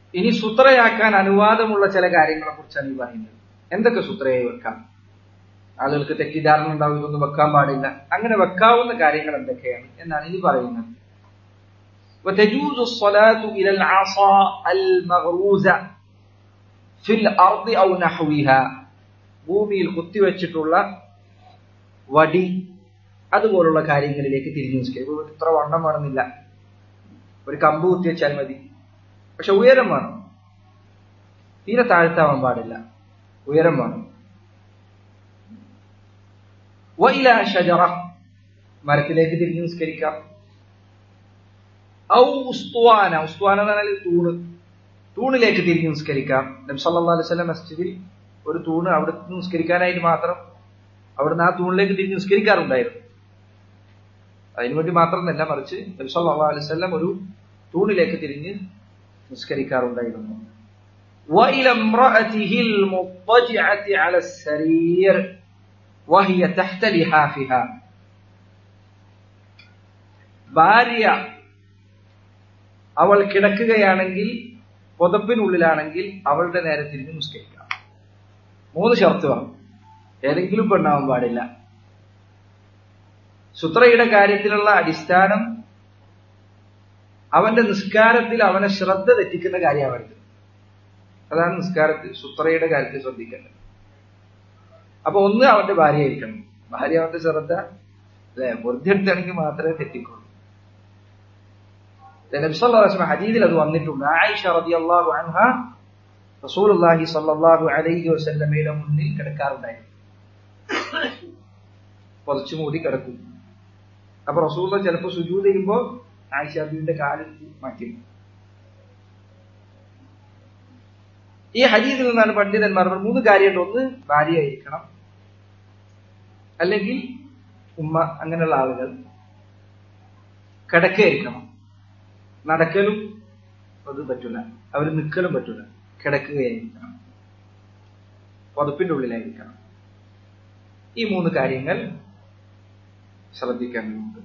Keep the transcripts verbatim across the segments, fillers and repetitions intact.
ഇനി സുത്രയാക്കാൻ അനുവാദമുള്ള ചില കാര്യങ്ങളെ കുറിച്ചാണ് ഈ പറയുന്നത്. എന്തൊക്കെ സുത്രയായി വെക്കാം? ആളുകൾക്ക് തെറ്റിദ്ധാരണ ഉണ്ടാവും, ഇതൊന്നും വെക്കാൻ പാടില്ല. അങ്ങനെ വെക്കാവുന്ന കാര്യങ്ങൾ എന്തൊക്കെയാണ് എന്നാണ് ഇനി പറയുന്നത്. وتجوز الصلاة إلى العصا المغروزة في الأرض أو نحوها. ഭൂമിയിൽ കുത്തിവെച്ചിട്ടുള്ള വടി അതുപോലുള്ള കാര്യങ്ങളിലേക്ക് തിരിഞ്ഞു നിസ്കരിക്കും. ഇത്ര വണ്ണം വേണമെന്നില്ല, ഒരു കമ്പ് കുത്തി വെച്ചാൽ മതി. പക്ഷെ ഉയരം വേണം, തീരെ താഴ്ത്താവാൻ പാടില്ല, ഉയരം വേണം. വഇലാ ഷജറ, മരത്തിലേക്ക് തിരിഞ്ഞു നിസ്കരിക്കാം. ഔ ഉസ്തുവാന, ഉസ്തുവാന എന്ന് പറഞ്ഞാൽ തൂണ്, തൂണിലേക്ക് തിരിഞ്ഞു നിസ്കരിക്കാം. നബി സല്ലല്ലാഹു അലൈഹി വസല്ലം മസ്ജിദിൽ ഒരു തൂണ് അവിടെ നിസ്കരിക്കാനായിട്ട് മാത്രം അവിടുന്ന് ആ തൂണിലേക്ക് തിരിഞ്ഞ് നിസ്കരിക്കാറുണ്ടായിരുന്നു. അതിനുവേണ്ടി മാത്രമല്ല, മറിച്ച് നബി സല്ലല്ലാഹു അലൈഹി വസല്ലം ഒരു തൂണിലേക്ക് തിരിഞ്ഞ് നിസ്കരിക്കാറുണ്ടായിരുന്നു. وإلى امرأته المضطجعة على السرير وهي تحت لحافها. ഭാര്യ അവൾ കിടക്കുകയാണെങ്കിൽ, പുതപ്പിനുള്ളിലാണെങ്കിൽ അവളുടെ നേരെ തിരിഞ്ഞ് നിസ്കരിക്കാം. മൂന്ന് ഷർത്ത് വേണം, ഏതെങ്കിലും പെണ്ണാവാൻ പാടില്ല. സുത്രയുടെ കാര്യത്തിലുള്ള അടിസ്ഥാനം അവന്റെ നിസ്കാരത്തിൽ അവനെ ശ്രദ്ധ തെറ്റിക്കുന്ന കാര്യമാവരുത്. അതാണ് നിസ്കാരത്തിൽ സുത്രയുടെ കാര്യത്തിൽ ശ്രദ്ധിക്കേണ്ടത്. അപ്പൊ ഒന്ന് അവന്റെ ഭാര്യ ആയിരിക്കണം. ഭാര്യ അവന്റെ ശ്രദ്ധ അല്ലെ വെറുതെ എടുത്താണെങ്കിൽ മാത്രമേ തെറ്റിക്കുള്ളൂ. നബി സല്ലല്ലാഹു അലൈഹി വസല്ലം ഹദീസിൽ അത് വന്നിട്ടുണ്ട്. ആയിഷ റളിയല്ലാഹു അൻഹ റസൂലുള്ളാഹി സ്വല്ലല്ലാഹു അലൈഹി വസല്ലമയുടെ മുന്നിൽ കിടക്കാറുണ്ടായിരുന്നു. പുതച്ചു മൂടി കിടക്കും. അപ്പൊ റസൂലുള്ളാഹി ചിലപ്പോൾ സുജൂദ് ചെയ്യുമ്പോ ആയിഷ ബീവിയുടെ കാലിൽ മാറ്റി. ഈ ഹദീസിൽ നിന്നാണ് പണ്ഡിതന്മാർ മൂന്ന് കാര്യമുണ്ട്. ഒന്ന് ഭാര്യയായിരിക്കണം, അല്ലെങ്കിൽ ഉമ്മ, അങ്ങനെയുള്ള ആളുകൾ. കിടക്കയായിരിക്കണം, നടക്കലും അത് പറ്റൂല, അവർ നിൽക്കലും പറ്റൂല. കിടക്കുകയായിരിക്കണം, പുതപ്പിന്റെ ഉള്ളിലായിരിക്കണം. ഈ മൂന്ന് കാര്യങ്ങൾ ശ്രദ്ധിക്കേണ്ടതുണ്ട്.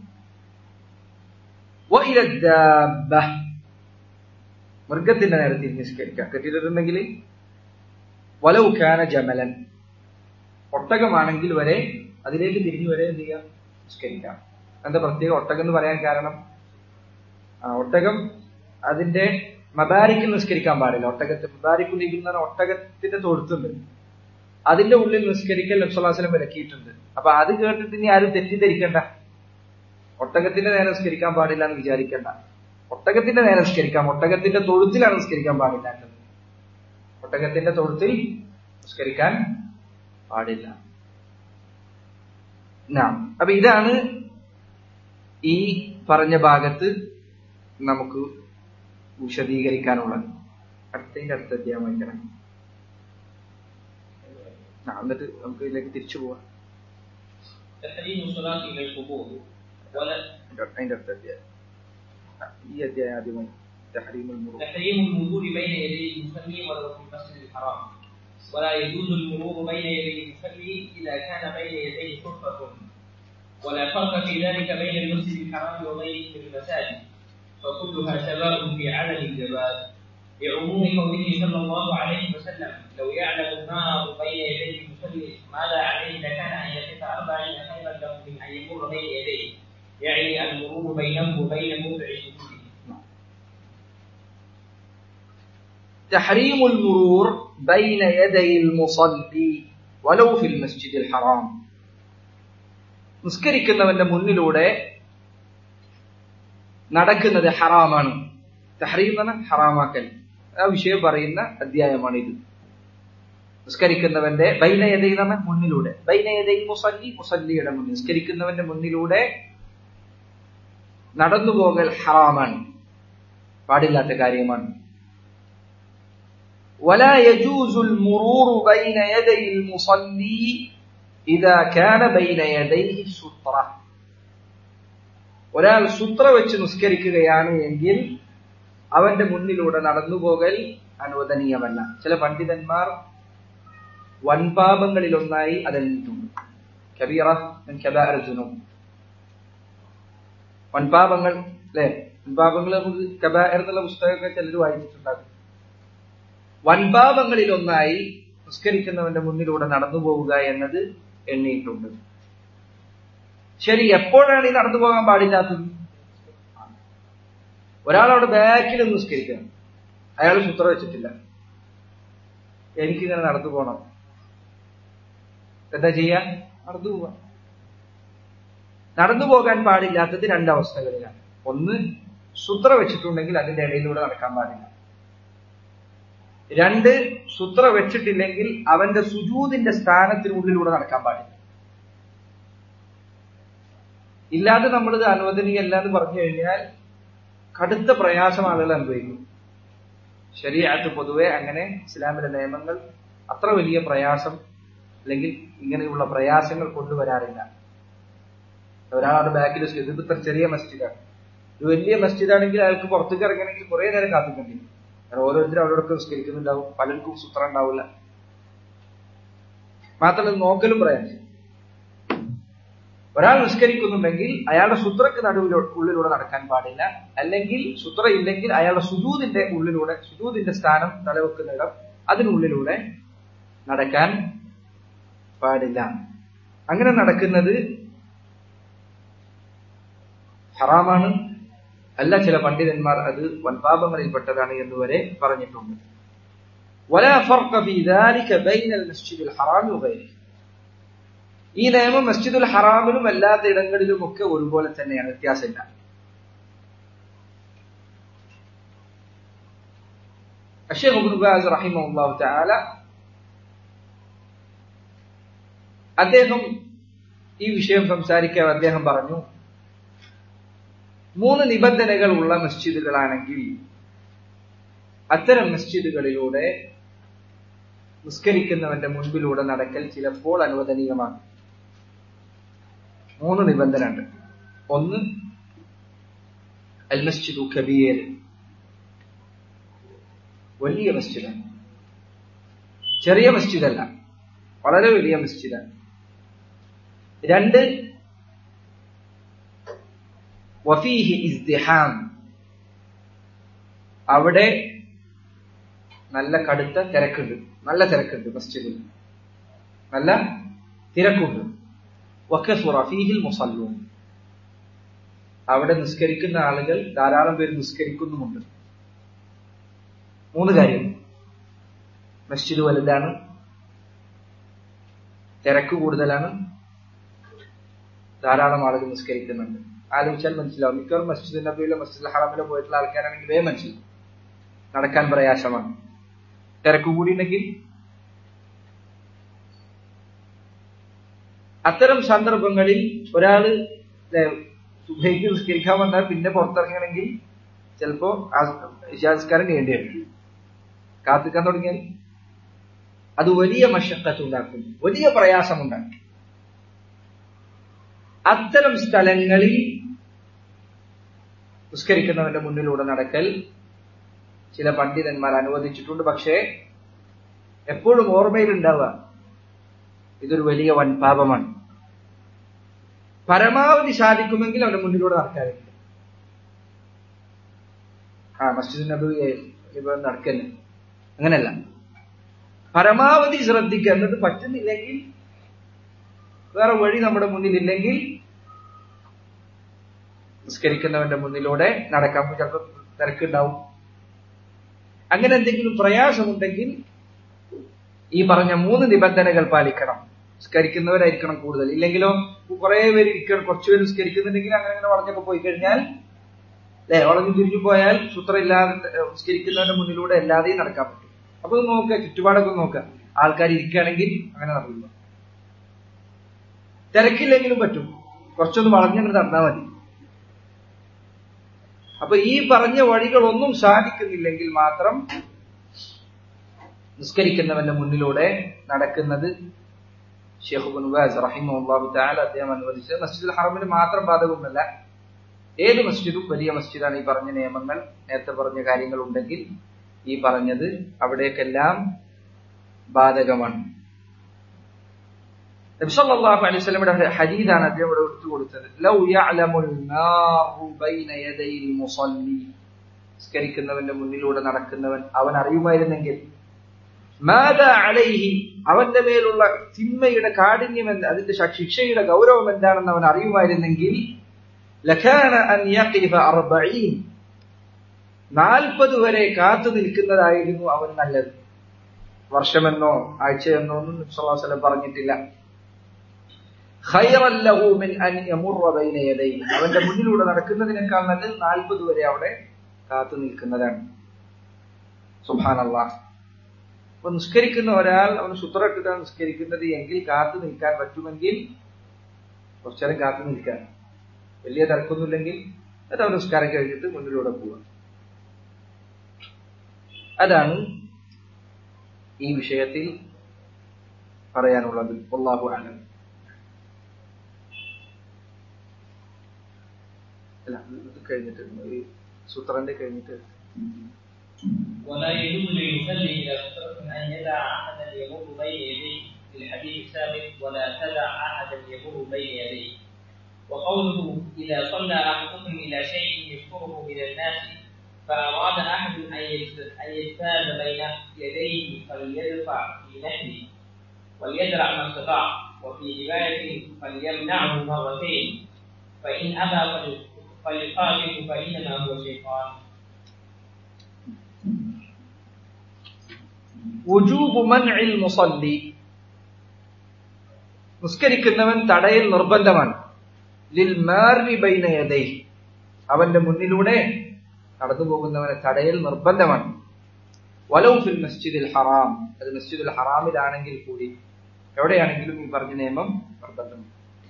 മൃഗത്തിന്റെ നേരെ തിരിഞ്ഞ് നിസ്കരിക്കാം. കെട്ടിയിട്ടുണ്ടെങ്കിൽ വലൗ കാന ജമലൻ, ഒട്ടകമാണെങ്കിൽ വരെ അതിലേക്ക് തിരിഞ്ഞു വരെ എന്ത് ചെയ്യാം, നിസ്കരിക്കാം. എന്താ പ്രത്യേകം ഒട്ടകം എന്ന് പറയാൻ കാരണം? ആ ഒട്ടകം അതിന്റെ മബാരിക്കിൽ നിസ്കരിക്കാൻ പാടില്ല. ഒട്ടകത്തെ മബാരിക്കുൽ ഇരിക്കുന്ന ഒട്ടകത്തിന്റെ തൊഴുത്തുണ്ട്, അതിന്റെ ഉള്ളിൽ നിസ്കരിക്കൽ നബി സല്ലല്ലാഹു അലൈഹി വസല്ലം വിലക്കിയിട്ടുണ്ട്. അപ്പൊ അത് കേട്ടിട്ട് ഇനി ആരും തെറ്റിദ്ധരിക്കണ്ട, ഒട്ടകത്തിന്റെ നേരെ നിസ്കരിക്കാൻ പാടില്ല എന്ന് വിചാരിക്കണ്ട. ഒട്ടകത്തിന്റെ നേരെ നിസ്കരിക്കാം, ഒട്ടകത്തിന്റെ തൊഴുത്തിലാണ് നിസ്കരിക്കാൻ പാടില്ലാത്തത്. ഒട്ടകത്തിന്റെ തൊഴുത്തിൽ നിസ്കരിക്കാൻ പാടില്ല. അപ്പൊ ഇതാണ് ഈ പറഞ്ഞ ഭാഗത്ത് നമുക്ക് വിശദീകരിക്കാനുള്ളത്. അടുത്തതിന്റെ അടുത്ത അധ്യായം വായിക്കണം. എന്നിട്ട് നമുക്ക് ഇതിലേക്ക് തിരിച്ചു പോവാം. അതിന്റെ അടുത്ത അധ്യായം ഈ അധ്യായം ആദ്യമായി تحريم المرور تحريم المرور بين يدي المصلي ولو في المسجد الحرام ولا يجوز المرور بين يدي المصلي إذا كان بين يديه صفة ولا فرق في ذلك بين المسجد الحرام وغيره من المساجد فكلها سواء في عدم الجواز لعموم قوله صلى الله عليه وسلم لو يعلم النار بين يدي المصلي ماذا عليه لكان أن يقف أربعين خيرا له من أن يمر بين يديه يعني المرور بينه وبين موضع سجوده. تحريم المرور بين يدي المصلي ولو في المسجد الحرام. നിസ്കരിക്കുന്നവന്റെ മുന്നിലൂടെ നടക്കുന്നത് ഹറാമാണ്. തഹ്രീം എന്ന ഹറാമാക്കൽ, ആ വിഷയം പറയുന്ന അധ്യായമാണ് ഇത്. നിസ്കരിക്കുന്നവന്റെ ബൈന യദൈ എന്ന മുന്നിലൂടെ, ബൈന യദൈ മുസല്ലി, മുസല്ലിയുടെ മുന്നിൽ, നിസ്കരിക്കുന്നവന്റെ മുന്നിലൂടെ നടന്നുപോകൽ ഹറാമാണ്, പാടില്ലാത്ത കാര്യമാണ്. ولا يجوز المرور بين يدي المصلي إذا كان بين يديه سترة. ഒരാൾ സുത്ര വെച്ച് നിസ്കരിക്കുകയാണ് എങ്കിൽ അവന്റെ മുന്നിലൂടെ നടന്നുപോകൽ അനുവദനീയമല്ല. ചില പണ്ഡിതന്മാർ വൻപാപങ്ങളിലൊന്നായി അതെണ്ണിട്ടുണ്ട്. കബീറ മിൻ കബാഇർ ദുനൂബ്, വൻപാപങ്ങൾ അല്ലെ. വൻപാപങ്ങൾ നമുക്ക് കബാഇർ എന്നുള്ള പുസ്തകമൊക്കെ ചിലർ വായിച്ചിട്ടുണ്ടാകും. വൻപാപങ്ങളിൽ ഒന്നായി നിസ്കരിക്കുന്നവന്റെ മുന്നിലൂടെ നടന്നു പോവുക എന്നത് എണ്ണിയിട്ടുണ്ട്. ശരി, എപ്പോഴാണ് ഈ നടന്നു പോകാൻ പാടില്ലാത്തത്? ഒരാളവിടെ ബാക്കിൽ നിസ്കരിക്കണം, അയാൾ സൂത്ര വെച്ചിട്ടില്ല, എനിക്കിങ്ങനെ നടന്നു പോകണം, എന്താ ചെയ്യാ? നടന്നു പോവാം. നടന്നു പോകാൻ പാടില്ലാത്തത് രണ്ടവസ്ഥകളിലാണ്. ഒന്ന്, സൂത്ര വെച്ചിട്ടുണ്ടെങ്കിൽ അതിന്റെ ഇടയിലൂടെ നടക്കാൻ പാടില്ല. രണ്ട്, സൂത്ര വെച്ചിട്ടില്ലെങ്കിൽ അവന്റെ സുജൂദിന്റെ സ്ഥാനത്തിനുള്ളിലൂടെ നടക്കാൻ പാടില്ല. ഇല്ലാതെ നമ്മളിത് അനുവദനീയല്ല എന്ന് പറഞ്ഞു കഴിഞ്ഞാൽ കടുത്ത പ്രയാസം ആളുകൾ അനുഭവിക്കും. ശരീഅത്ത് പൊതുവെ അങ്ങനെ ഇസ്ലാമിലെ നിയമങ്ങൾ അത്ര വലിയ പ്രയാസം അല്ലെങ്കിൽ ഇങ്ങനെയുള്ള പ്രയാസങ്ങൾ കൊണ്ടുവരാറില്ല. ഒരാളുടെ ബാക്കിൽ ഇതിപ്പോ ഇത്ര ചെറിയ മസ്ജിദാണ്, ഒരു വലിയ മസ്ജിദാണെങ്കിൽ അയാൾക്ക് പുറത്തേക്ക് ഇറങ്ങണമെങ്കിൽ കുറെ നേരം കാത്തിക്കേണ്ടി വരും. കാരണം ഓരോരുത്തരും അവിടെയൊക്കെ നിസ്കരിക്കുന്നുണ്ടാവും, പലർക്കും സൂത്രം ഉണ്ടാവില്ല. മാത്രമല്ല നോക്കലും പ്രയാസം. ഒരാൾ നിസ്കരിക്കുന്നുണ്ടെങ്കിൽ അയാളുടെ സുത്രക്ക് നടുവിലൂ ഉള്ളിലൂടെ നടക്കാൻ പാടില്ല. അല്ലെങ്കിൽ സുത്ര ഇല്ലെങ്കിൽ അയാളുടെ സുജൂദിന്റെ ഉള്ളിലൂടെ, സുജൂദിന്റെ സ്ഥാനം തലവെക്കുന്നിടം അതിനുള്ളിലൂടെ നടക്കാൻ പാടില്ല. അങ്ങനെ നടക്കുന്നത് ഹറാമാണ്. അല്ല, ചില പണ്ഡിതന്മാർ അത് വൻപാപങ്ങളിൽപ്പെട്ടതാണ് എന്നുവരെ പറഞ്ഞിട്ടുണ്ട്. വലാ ഫർഖ ഫീ ദാലിക ബൈനൽ മസ്ജിദിൽ ഹറാമി വഗൈരിഹി. ഈ നിയമം മസ്ജിദുൽ ഹറാമിലും അല്ലാത്ത ഇടങ്ങളിലുമൊക്കെ ഒരുപോലെ തന്നെയാണ്, വ്യത്യാസമില്ല. അഷ്ശൈഖ് ഇബ്നു ബാസ് റഹിമഹുല്ലാഹു തആല അദ്ദേഹം ഈ വിഷയം സംസാരിക്കാൻ അദ്ദേഹം പറഞ്ഞു, മൂന്ന് നിബന്ധനകൾ ഉള്ള മസ്ജിദുകളാണെങ്കിൽ അത്തരം മസ്ജിദുകളിലൂടെ നിസ്കരിക്കുന്നവന്റെ മുൻപിലൂടെ നടക്കൽ ചിലപ്പോൾ അനുവദനീയമാണ്. മൂന്ന് നിബന്ധന ഉണ്ട്. ഒന്ന്, അൽ മസ്ജിദു കബീർ, വലിയ മസ്ജിദാണ്, ചെറിയ മസ്ജിദല്ല, വളരെ വലിയ മസ്ജിദാണ്. രണ്ട്, വഫീഹി ഇസ്തിഹാം, അവിടെ നല്ല കടുത്ത തിരക്കുണ്ട്, നല്ല തിരക്കുണ്ട്, മസ്ജിദിൽ നല്ല തിരക്കുണ്ട്. വകസുറ ഫീഹിൽ മുസല്ലൂൻ, അവിടെ നിസ്കരിക്കുന്ന ആളുകൾ ധാരാളം പേര് നിസ്കരിക്കുന്നുമുണ്ട്. മൂന്ന് കാര്യം: മസ്ജിദ് വലുതാണ്, തിരക്ക് കൂടുതലാണ്, ധാരാളം ആളുകൾ നിസ്കരിക്കുന്നുണ്ട്. ആലോചിച്ചാൽ മനസ്സിലാവും. മിക്കവാറും മസ്ജിദ് നബിയിലോ മസ്ജിദ് ഹറമിലോ പോയിട്ടുള്ള ആൾക്കാരാണെങ്കിൽ വേ മനസ്സിലാവും, നടക്കാൻ പ്രയാസമാണ്, തിരക്ക് കൂടിയുണ്ടെങ്കിൽ. അത്തരം സന്ദർഭങ്ങളിൽ ഒരാള് സുബഹിക്ക് നിസ്കരിക്കാൻ വന്നാൽ പിന്നെ പുറത്തിറങ്ങണമെങ്കിൽ ചിലപ്പോ ഇശാസ്കാരം ചെയ്യേണ്ടി വരും. കാത്തിക്കാൻ തുടങ്ങിയാൽ അത് വലിയ മശഖത്ത് ഉണ്ടാക്കും, വലിയ പ്രയാസമുണ്ടാക്കും. അത്തരം സ്ഥലങ്ങളിൽ നിസ്കരിക്കുന്നവന്റെ മുന്നിലൂടെ നടക്കൽ ചില പണ്ഡിതന്മാർ അനുവദിച്ചിട്ടുണ്ട്. പക്ഷേ എപ്പോഴും ഓർമ്മയിലുണ്ടാവുക, ഇതൊരു വലിയ വൻപാപമാണ്. പരമാവധി സാധിക്കുമെങ്കിൽ അവന്റെ മുന്നിലൂടെ നടക്കാറില്ല. ആ മസ്ജിദ് നബവി ഇവിടെ നടക്കല്ലേ, അങ്ങനെയല്ല. പരമാവധി ശ്രദ്ധിക്കുക. എന്നിട്ട് പറ്റുന്നില്ലെങ്കിൽ, വേറെ വഴി നമ്മുടെ മുന്നിലില്ലെങ്കിൽ നിസ്കരിക്കുന്നവന്റെ മുന്നിലൂടെ നടക്കാൻ. ചിലപ്പോൾ തിരക്കുണ്ടാവും. അങ്ങനെ എന്തെങ്കിലും പ്രയാസമുണ്ടെങ്കിൽ ഈ പറഞ്ഞ മൂന്ന് നിബന്ധനകൾ പാലിക്കണം. നിസ്കരിക്കുന്നവരായിരിക്കണം കൂടുതൽ. ഇല്ലെങ്കിലോ കുറെ പേര് ഇരിക്കണം, കുറച്ചുപേര് നിസ്കരിക്കുന്നുണ്ടെങ്കിൽ അങ്ങനെ അങ്ങനെ വളഞ്ഞൊക്കെ പോയി കഴിഞ്ഞാൽ, അല്ലെ, വളഞ്ഞു തിരിഞ്ഞു പോയാൽ സൂത്രം ഇല്ലാതെ നിസ്കരിക്കുന്നവന്റെ മുന്നിലൂടെ അല്ലാതെയും നടക്കാൻ പറ്റും. അപ്പൊ നോക്കുക, ചുറ്റുപാടൊക്കെ നോക്കുക. ആൾക്കാർ ഇരിക്കുകയാണെങ്കിൽ അങ്ങനെ നടക്കില്ല. തിരക്കില്ലെങ്കിലും പറ്റും, കുറച്ചൊന്ന് വളഞ്ഞങ്ങനെ നടന്നാൽ മതി. അപ്പൊ ഈ പറഞ്ഞ വഴികളൊന്നും സാധിക്കുന്നില്ലെങ്കിൽ മാത്രം നിസ്കരിക്കുന്നവന്റെ മുന്നിലൂടെ നടക്കുന്നത് ശൈഖ് ഇബ്നു ബാസ് റഹിമഹുല്ലാഹു തആല അദ്ദേഹം അനുവദിച്ചത് മസ്ജിദുൽ ഹറമിന് മാത്രം ബാധകമല്ല, ഏത് മസ്ജിദും വലിയ മസ്ജിദാണ്. ഈ പറഞ്ഞ നിയമങ്ങൾ, നേരത്തെ പറഞ്ഞ കാര്യങ്ങൾ ഉണ്ടെങ്കിൽ ഈ പറഞ്ഞത് അവിടേക്കെല്ലാം ബാധകമാണ്. നബി സല്ലല്ലാഹു അലൈഹി വസല്ലമയുടെ ഹദീസാണ് അദ്ദേഹം ഇവിടെ എടുത്തു കൊടുത്തത്. ലൗ യഅലമുൽ മാറു ബൈന യദൈൽ മുസല്ലി, നിസ്കരിക്കുന്നവന്റെ മുന്നിലൂടെ നടക്കുന്നവൻ അവൻ അറിയുമായിരുന്നെങ്കിൽ, മാദാ അലൈഹി, അവന്റെ മേലുള്ള തിന്മയുടെ കാഠിന്യം എന്ത്, അതിന്റെ ശിക്ഷയുടെ ഗൗരവം എന്താണെന്ന് അവൻ അറിയുമായിരുന്നെങ്കിൽ ലകാന അൻ യഖിഫ അർബഈൻ, നാൽപ്പത് വരെ കാത്തു നിൽക്കുന്നതായിരുന്നു അവൻ നല്ലത്. വർഷമെന്നോ ആഴ്ചയെന്നോ ഒന്നും നബി സല്ലല്ലാഹു അലൈഹി വസല്ലം പറഞ്ഞിട്ടില്ല. ഖൈറൻ ലഹു മിൻ അൻ യമുറ ബൈന യദൈഹി, അവന്റെ മുന്നിലൂടെ നടക്കുന്നതിനേക്കാൾ നല്ലത് നാൽപ്പത് വരെ അവിടെ കാത്തു നിൽക്കുന്നതാണ്. സുബ്ഹാനല്ലാഹ്. അപ്പൊ നിസ്കരിക്കുന്ന ഒരാൾ അവന് സുത്രട്ടിട്ടാണ് നിസ്കരിക്കുന്നത് എങ്കിൽ കാത്തു നിൽക്കാൻ പറ്റുമെങ്കിൽ കുറച്ചേരം കാത്തു നിൽക്കാൻ, വലിയ തിരക്കൊന്നുമില്ലെങ്കിൽ അത് അവൻ നിസ്കാരം കഴിഞ്ഞിട്ട് മുന്നിലൂടെ പോവുക. അതാണ് ഈ വിഷയത്തിൽ പറയാനുള്ളത്. വല്ലാഹു അലം. അല്ല, ഇത് കഴിഞ്ഞിട്ട് ഈ സൂത്രന്റെ കഴിഞ്ഞിട്ട് ولا يجوز للمصلي إلى سترة أن يدع أحدا يمر بين يديه في الحديث السابق ولا تدع أحدا يمر بين يديه. وقوله إذا صلى أحدكم إلى شيء يستره من الناس فأراد أحد أن يجتاز بين يديه فليدفع في نحره وليدرع ما استطاع. وفي رواية فليمنعه مرتين فإن أبى فليقاتل فإنما هو شيطان. വുജൂബു മൻഇൽ മുസല്ലി, നിസ്കരിക്കുന്നവൻ തടയൽ നിർബന്ധമാണ്. ലിൽ മാരി ബൈന യദൈഹി, അവന്റെ മുന്നിലൂടെ നടന്നു പോകുന്നവനെ തടയൽ നിർബന്ധമാണ്. വലൗ ഫിൽ മസ്ജിദിൽ ഹറാം, അത് മസ്ജിദുൽ ഹറാമിലാണെങ്കിൽ കൂടി, എവിടെയാണെങ്കിലും ഈ പറഞ്ഞ നിയമം നിർബന്ധമാണ്.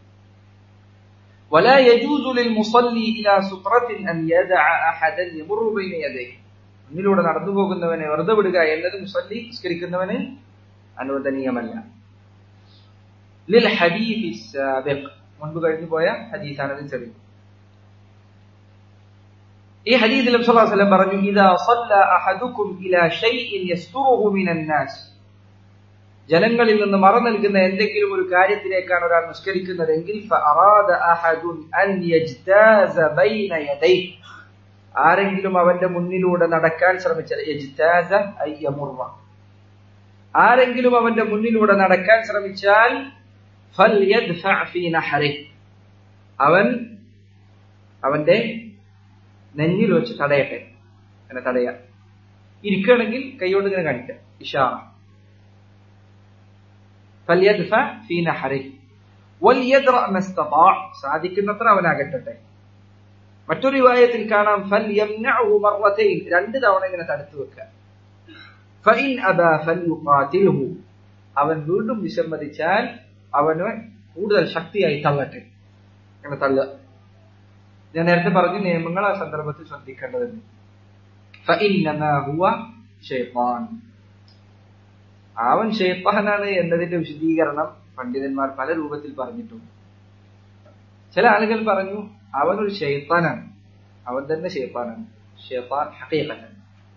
വലാ യജൂസു ലിൽ മുസല്ലി ഇലാ സുത്രത്തിൻ അൻ യദഅ അഹദൻ യമറു ബൈന യദൈഹി, മുന്നിലൂടെ നടന്നു പോകുന്നവനെ വെറുതെ വിടുക എന്നത് മുസല്ലി നിസ്കരിക്കുന്നവന് അനുവദനീയമല്ല. ലിൽ ഹദീസ് സാബിഖ്, മുൻപ് കഴിഞ്ഞു പോയ ഹദീസാണ് ചെറിയ. ഈ ഹദീസിൽ നബി സല്ലല്ലാഹു അലൈഹി വസല്ലം പറഞ്ഞു, ഇദാ സല്ല അഹദുക്കും ഇലാ ഷൈഇൻ യസ്തുറുഹു മിനൻ നാസ്, ജനങ്ങളിൽ നിന്ന് മറ നൽകുന്ന എന്തെങ്കിലും ഒരു കാര്യത്തിലേക്കാണ് ഒരാൾ നിസ്കരിക്കുന്നതെങ്കിൽ ഫഅറാദ അഹദുൻ അൻ യജ്താസ ബൈന യദൈഹി, ആരെങ്കിലും അവന്റെ മുന്നിലൂടെ നടക്കാൻ ശ്രമിച്ചാൽ, യജ്താസ ഐ യമുറ, ആരെങ്കിലും അവന്റെ മുന്നിലൂടെ നടക്കാൻ ശ്രമിച്ചാൽ ഫൽയദ്ഫഅ ഫീ നഹരിഹി, അവൻ അവന്റെ നെഞ്ഞിൽ വെച്ച് തടയട്ടെ. അങ്ങനെ തടയാ, ഇരിക്കുകയാണെങ്കിൽ കൈകൊണ്ട് ഇങ്ങനെ കാണിക്കാം, ഇഷാറ. ഫൽയദ്ഫഅ ഫീ നഹരിഹി വൽയദ്റ മസ്തതാഅ, സാധിക്കുന്നത്ര അവനാകട്ടെ. മറ്റൊരു റിവായത്തിൽ കാണാം ഫൽയംനഉഹു മർറതൈൻ, രണ്ട് തവണ ഇങ്ങനെ തടുത്തു വെക്കുക. ഫഇൻ അബാ ഫൽയുഖാതിൽഹു, അവൻ വീണ്ടും വിസമ്മതിച്ചാൽ അവന് കൂടുതൽ ശക്തിയായി തള്ളട്ടെ. അങ്ങനെ തള്ളുക. ഞാൻ നേരത്തെ പറഞ്ഞ നിയമങ്ങൾ ആ സന്ദർഭത്തിൽ ശ്രദ്ധിക്കേണ്ടതുണ്ട്. ഫഇന്നമാ ഹുവ ശൈത്താൻ, അവൻ ശൈത്താനാണ് എന്നതിന്റെ വിശദീകരണം പണ്ഡിതന്മാർ പല രൂപത്തിൽ പറഞ്ഞിട്ടുണ്ട്. ചില ആളുകൾ പറഞ്ഞു അവനൊരു ശൈത്താനാണ്, അവൻ തന്നെ ശൈത്താനാണ്, ശൈത്താൻ ഹഖീഖത്തൻ.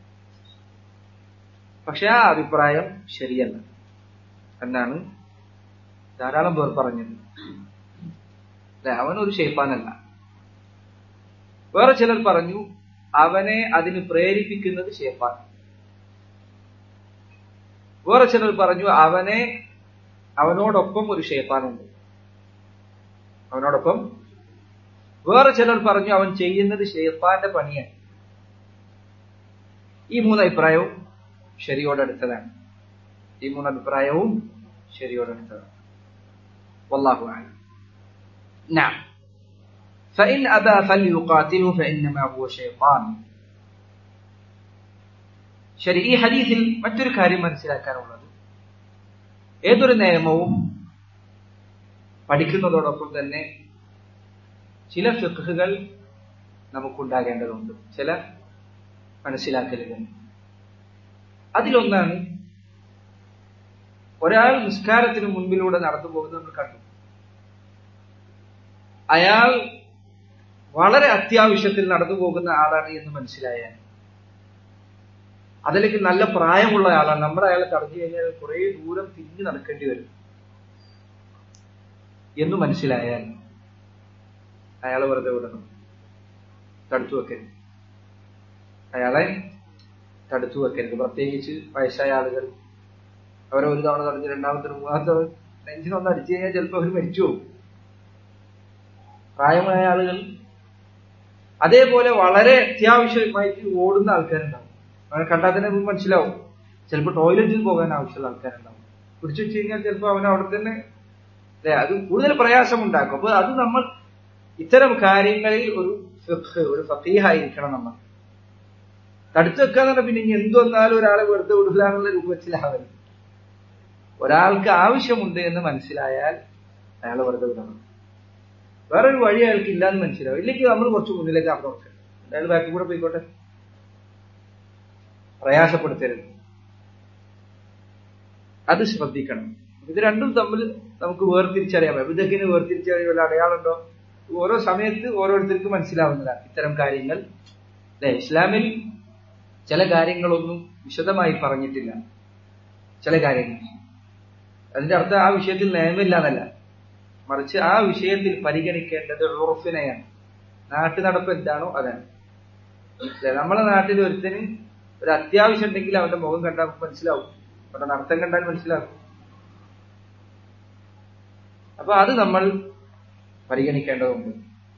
പക്ഷെ ആ അഭിപ്രായം ശരിയല്ല എന്നാണ് ധാരാളം പേർ പറഞ്ഞത്. അവനൊരു ശൈത്താനല്ല. വേറെ ചിലർ പറഞ്ഞു അവനെ അതിന് പ്രേരിപ്പിക്കുന്നത് ശൈത്താൻ. വേറെ ചിലർ പറഞ്ഞു അവനെ അവനോടൊപ്പം ഒരു ശൈത്താനുണ്ട്, അവനോടൊപ്പം. വേറെ ചിലർ പറഞ്ഞു അവൻ ചെയ്യുന്നത് ശൈത്താന്റെ പണിയാണ്. ഈ മൂന്ന് അഭിപ്രായവും ശരിയോടടുത്തതാണ്. ഈ മൂന്ന് അഭിപ്രായവും ശരിയോടടുത്തതാണ്. വല്ലാഹു അഅലം. നഅം. فإن أبى فليقاتله فإنما هو شيطان. ശരി, ഈ ഹദീസിൽ മറ്റൊരു കാര്യം മനസ്സിലാക്കാനുള്ളത്, ഏതൊരു നിയമവും പഠിക്കുന്നതോടൊപ്പം തന്നെ ചില ഫിഖ്ഹുകൾ നമുക്കുണ്ടാകേണ്ടതുണ്ട്, ചില മനസ്സിലാക്കലുകൾ. അതിലൊന്നാണ് ഒരാൾ നിസ്കാരത്തിന് മുൻപിലൂടെ നടന്നു പോകുന്നത് നമ്മൾ കണ്ടു. അയാൾ വളരെ അത്യാവശ്യത്തിൽ നടന്നു പോകുന്ന ആളാണ് എന്ന് മനസ്സിലായാൽ, അതിലേക്ക് നല്ല പ്രായമുള്ള ആളാണ്, നമ്മൾ അയാളെ തടഞ്ഞു കഴിഞ്ഞാൽ കുറെ ദൂരം തിരിഞ്ഞു നടക്കേണ്ടി വരും എന്ന് മനസ്സിലായാൽ അയാളെ വെറുതെ വിടണം, തടുത്തു വെക്കരുത്. അയാളെ തടുത്തു വെക്കരുത്. പ്രത്യേകിച്ച് വയസ്സായ ആളുകൾ, അവരെ ഒരു തവണ തടഞ്ഞ് രണ്ടാമത്തെ മൂന്നാമത്തെ നെഞ്ചിനൊന്ന് അടിച്ചു കഴിഞ്ഞാൽ ചിലപ്പോൾ അവർ മരിച്ചു പോകും, പ്രായമായ ആളുകൾ. അതേപോലെ വളരെ അത്യാവശ്യമായിട്ട് ഓടുന്ന ആൾക്കാരുണ്ടാവും, അവനെ കണ്ടാൽ തന്നെ നമുക്ക് മനസ്സിലാവും. ചിലപ്പോൾ ടോയ്ലറ്റിൽ പോകാൻ ആവശ്യമുള്ള ആൾക്കാരുണ്ടാവും, പിടിച്ചു വെച്ച് കഴിഞ്ഞാൽ ചിലപ്പോൾ അവൻ അവിടെ തന്നെ അല്ലെ അത് കൂടുതൽ പ്രയാസമുണ്ടാക്കും. അപ്പൊ അത് നമ്മൾ ഇത്തരം കാര്യങ്ങളിൽ ഒരു ഫിഖ്, ഒരു ഫഖീഹായിരിക്കണം. നമ്മൾ തടുത്തു വെക്കാന്ന് പറഞ്ഞാൽ പിന്നെ ഇനി എന്തു വന്നാലും ഒരാളെ വെറുതെ വിടില്ല എന്നുള്ള രൂപത്തിലാവരുത്. ഒരാൾക്ക് ആവശ്യമുണ്ട് എന്ന് മനസ്സിലായാൽ അയാളെ വെറുതെ വിടണം. വേറൊരു വഴി അയാൾക്ക് ഇല്ലാന്ന് മനസ്സിലാവും. ഇല്ലെങ്കിൽ നമ്മൾ കുറച്ച് മുന്നിലേക്ക് ആക്കി നോക്കാം, അയാൾ ബാക്കിൽ കൂടെ പോയിക്കോട്ടെ, പ്രയാസപ്പെടുത്തരുത്. അത് ശ്രദ്ധിക്കണം. ഇത് രണ്ടും തമ്മിൽ നമുക്ക് വേർതിരിച്ചറിയാം. ഇതൊക്കെ വേർതിരിച്ചറിയാൻ അടയാളുണ്ടോ? ഓരോ സമയത്ത് ഓരോരുത്തർക്കും മനസ്സിലാവുന്നതാണ് ഇത്തരം കാര്യങ്ങൾ. അല്ലെ, ഇസ്ലാമിൽ ചില കാര്യങ്ങളൊന്നും വിശദമായി പറഞ്ഞിട്ടില്ല. ചില കാര്യങ്ങൾ അതിന്റെ അർത്ഥം ആ വിഷയത്തിൽ നിയമമില്ല എന്നല്ല, മറിച്ച് ആ വിഷയത്തിൽ പരിഗണിക്കേണ്ടത് ഉർഫിനെയാണ്. നാട്ടു നടപ്പ് എന്താണോ അതാണ്. അല്ലെ, നമ്മളെ നാട്ടിൽ ഒരുത്തന് ഒരു അത്യാവശ്യം ഉണ്ടെങ്കിൽ അവന്റെ മുഖം കണ്ടാൽ മനസ്സിലാവും, അവന്റെ നടത്തം കണ്ടാൽ മനസ്സിലാവും. അപ്പൊ അത് നമ്മൾ പരിഗണിക്കേണ്ടതുണ്ട്.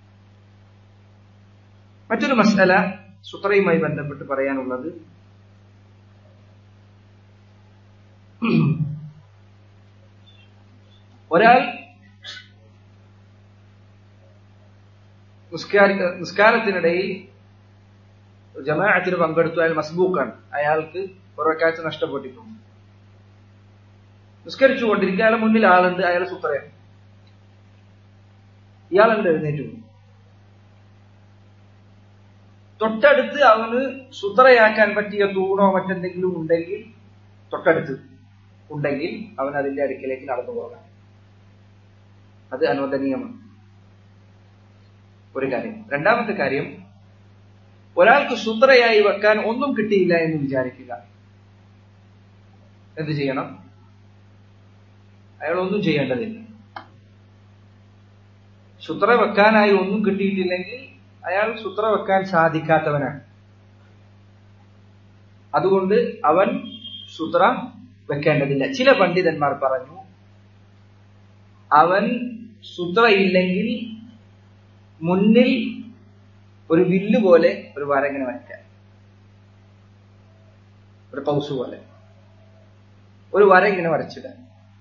മറ്റൊരു മസ്അല സുത്രയുമായി ബന്ധപ്പെട്ട് പറയാനുള്ളത്, ഒരാൾ നിസ്കാരത്തിനിടയിൽ ജമാഅത്തിന് പങ്കെടുത്തു, അയാൾ മസ്ബൂക്കാണ്, അയാൾക്ക് ഒരക്കാഴ്ച നഷ്ടപ്പെട്ടിട്ടുണ്ട്. നിസ്കരിച്ചു കൊണ്ടിരിക്കുക, അയാളെ മുന്നിൽ ആളുണ്ട്, അയാൾ സുത്രയാണ്, ഇയാളുണ്ട് എഴുന്നേറ്റു. തൊട്ടടുത്ത് അവന് സുത്രയാക്കാൻ പറ്റിയ തൂണോ മറ്റെന്തെങ്കിലും ഉണ്ടെങ്കിൽ, തൊട്ടടുത്ത് ഉണ്ടെങ്കിൽ അവൻ അതിന്റെ അടുക്കിലേക്ക് നടന്നു പോകാം. അത് അനുവദനീയമാണ്. ഒരു കാര്യം. രണ്ടാമത്തെ കാര്യം, ഒരാൾക്ക് സുത്രയായി വെക്കാൻ ഒന്നും കിട്ടിയില്ല എന്ന് വിചാരിക്കുക. എന്ത് ചെയ്യണം? അയാൾ ഒന്നും ചെയ്യേണ്ടതില്ല. സുത്ര വെക്കാനായി ഒന്നും കിട്ടിയിട്ടില്ലെങ്കിൽ അയാൾ സുത്ര വെക്കാൻ സാധിക്കാത്തവനാണ്. അതുകൊണ്ട് അവൻ സുത്ര വെക്കേണ്ടതില്ല. ചില പണ്ഡിതന്മാർ പറഞ്ഞു, അവൻ സുത്രയില്ലെങ്കിൽ മുന്നിൽ ഒരു വില്ല് പോലെ ഒരു വര ഇങ്ങനെ വരയ്ക്കാൻ, ഒരു പൗസ് പോലെ ഒരു വര ഇങ്ങനെ വരച്ചിടാൻ.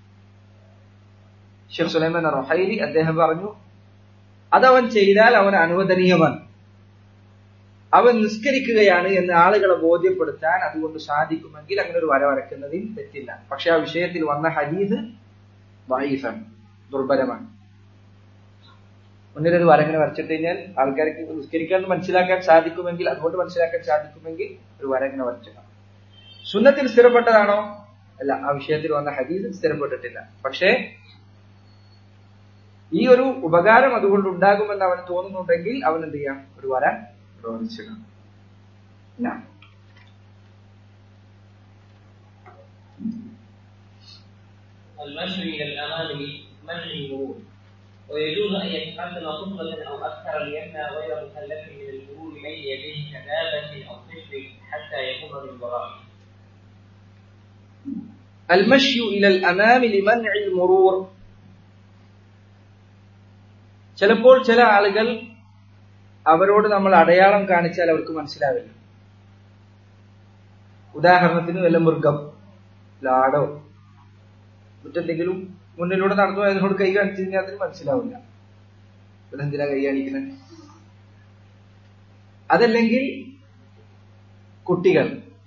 ഷെയ്ഖ് സുലൈമാൻ റുഹൈലി അദ്ദേഹം പറഞ്ഞു, അതവൻ ചെയ്താൽ അവൻ അനുവദനീയമാണ്. അവൻ നിസ്കരിക്കുകയാണ് എന്ന് ആളുകളെ ബോധ്യപ്പെടുത്താൻ അതുകൊണ്ട് സാധിക്കുമെങ്കിൽ അങ്ങനെ ഒരു വര വരയ്ക്കുന്നതിൽ തെറ്റില്ല. പക്ഷെ ആ വിഷയത്തിൽ വന്ന ഹദീസ് ദഈഫാണ്, ദുർബലമാണ്. മുന്നിലൊരു വര ഇങ്ങനെ വരച്ചിട്ട് കഴിഞ്ഞാൽ ആൾക്കാർക്ക് നിസ്കരിക്കാൻ മനസ്സിലാക്കാൻ സാധിക്കുമെങ്കിൽ, അതുകൊണ്ട് മനസ്സിലാക്കാൻ സാധിക്കുമെങ്കിൽ ഒരു വര ഇങ്ങനെ വരച്ചിടാം. സുന്നത്തിൽ സ്ഥിരപ്പെട്ടതാണോ? അല്ല, ആ വിഷയത്തിൽ വന്ന ഹദീസ് സ്ഥിരപ്പെട്ടിട്ടില്ല. പക്ഷേ ഈ ഒരു ഉപകാരം അതുകൊണ്ട് ഉണ്ടാകുമെന്ന് അവന് തോന്നുന്നുണ്ടെങ്കിൽ അവൻ എന്ത് ചെയ്യാം? ഒരു വര പ്രവർത്തിച്ചിടാം. المشي إلى الأمام منع المرور، ويجوز أن يتقدم خطوة أو أكثر ليمنع غير مكلف من المرور بين يديه كدابة أو طفل حتى يقوم من ورائه. المشي إلى الأمام لمنع المرور. ചിലപ്പോൾ ചില ആളുകൾ അവരോട് നമ്മൾ അടയാളം കാണിച്ചാൽ അവർക്ക് മനസ്സിലാവില്ല. ഉദാഹരണത്തിന് വല്ല മൃഗം, ലാടോ മറ്റെന്തെങ്കിലും മുന്നിലൂടെ നടന്നു അതിനോട് കൈ കാണിച്ചു കഴിഞ്ഞാൽ അതിന് മനസ്സിലാവില്ല, എന്തിനാ കൈ കാണിക്കുന്നത്. അതല്ലെങ്കിൽ കുട്ടികൾ,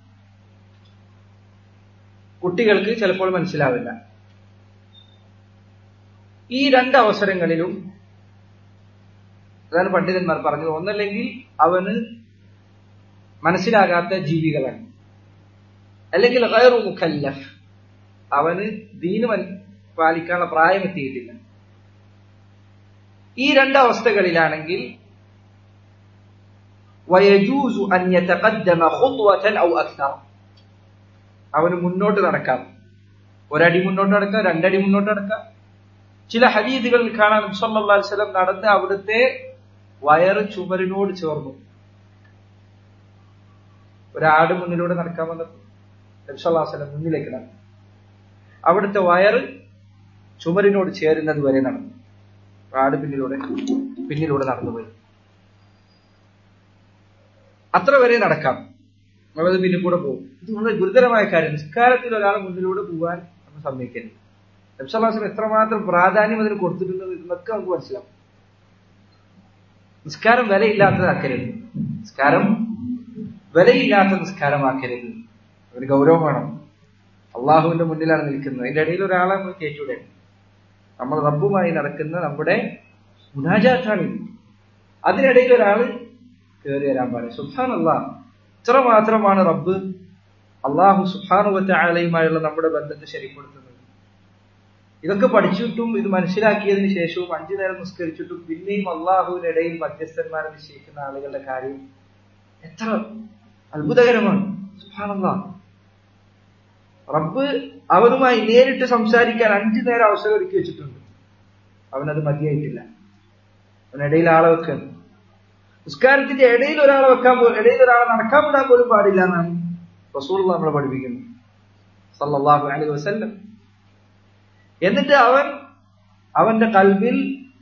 കുട്ടികൾക്ക് ചിലപ്പോൾ മനസ്സിലാവില്ല. ഈ രണ്ട് അവസരങ്ങളിലും അതാണ് പണ്ഡിതന്മാർ പറഞ്ഞത്. ഒന്നല്ലെങ്കിൽ അവന് മനസ്സിലാകാത്ത ജീവികളാണ്, അല്ലെങ്കിൽ ഗൈറു മുകല്ലഫ്, അവന് ദീന് പാലിക്കാനുള്ള പ്രായം എത്തിയിട്ടില്ല. ഈ രണ്ടവസ്ഥകളിലാണെങ്കിൽ വയജൂസു അൻ യതഖദ്ദമ ഖുത്വതൻ ഔ അക്സർ, അവന് മുന്നോട്ട് നടക്കാം. ഒരടി മുന്നോട്ട് നടക്കാം, രണ്ടടി മുന്നോട്ട് നടക്കാം. ചില ഹദീസുകളിൽ കാണാൻ നബി സല്ലല്ലാഹു അലൈഹി വസല്ലം നടന്ന് അവിടുത്തെ വയറ് ചുമരിനോട് ചേർന്നു. ഒരാട് മുന്നിലൂടെ നടക്കാൻ വന്നപ്പോൾ നബി സല്ലല്ലാഹു അലൈഹി വസല്ലം മുന്നിലേക്ക് നടന്നു. അവിടുത്തെ വയറ് ചുമരിനോട് ചേരുന്നത് വരെ നടന്നു. ആട് പിന്നിലൂടെ പിന്നിലൂടെ നടന്നുപോയി. അത്ര വരെ നടക്കാം, അവത് പിന്നിൽ കൂടെ പോകും. ഇത് വളരെ ഗുരുതരമായ കാര്യം. നിസ്കാരത്തിൽ ഒരാൾ മുന്നിലൂടെ പോകാൻ നമ്മൾ സമ്മതിക്കരുത്. നബി സല്ലല്ലാഹു അലൈഹി വസല്ലം എത്രമാത്രം പ്രാധാന്യം അതിന് കൊടുത്തിട്ടുള്ളത് എന്നൊക്കെ നമുക്ക് മനസ്സിലാവും. നിസ്കാരം വിലയില്ലാത്തതാക്കരുത്. നിസ്കാരം വിലയില്ലാത്ത നിസ്കാരമാക്കരുത്. ഒരു ഗൗരവം വേണം. അള്ളാഹുവിന്റെ മുന്നിലാണ് നിൽക്കുന്നത്. അതിന്റെ ഇടയിൽ ഒരാളെ നമ്മൾ കയറ്റൂടെ? നമ്മൾ റബ്ബുമായി നടക്കുന്ന നമ്മുടെ മുനാജാത്താണ്. അതിനിടയിൽ ഒരാൾ കയറി വരാൻ പാടില്ല. സുബ്ഹാനല്ലാഹ്, ഇത്ര മാത്രമാണ് റബ്ബ് അള്ളാഹു സുബ്ഹാനഹു വ തആലയുമായുള്ള നമ്മുടെ ബന്ധത്തെ ശരിപ്പെടുത്തുന്നത്. ഇതൊക്കെ പഠിച്ചിട്ടും ഇത് മനസ്സിലാക്കിയതിനു ശേഷവും അഞ്ചു നേരം നിസ്കരിച്ചിട്ടും പിന്നെയും അള്ളാഹുവിനിടയിൽ മധ്യസ്ഥന്മാരെ നിശ്ചയിക്കുന്ന ആളുകളുടെ കാര്യം എത്ര അത്ഭുതകരമാണ്. സുബ്ഹാനല്ലാഹ്, റബ്ബ് അവനുമായി നേരിട്ട് സംസാരിക്കാൻ അഞ്ചു നേരം അവസരം ഒരുക്കി വെച്ചിട്ടുണ്ട്. അവനത് മതിയായിട്ടില്ല. അവനിടയിൽ ആളെ വെക്കാൻ, നിസ്കാരത്തിന്റെ ഇടയിൽ ഒരാളെ വെക്കാൻ പോലും, ഇടയിൽ ഒരാളെ നടക്കാൻ വിടാൻ പോലും പാടില്ല എന്നാണ് റസൂലുള്ളാഹി നമ്മളെ പഠിപ്പിക്കുന്നത് സല്ലല്ലാഹു അലൈഹി വസല്ലം. എന്നിട്ട് അവൻ അവന്റെ കൽബിൽ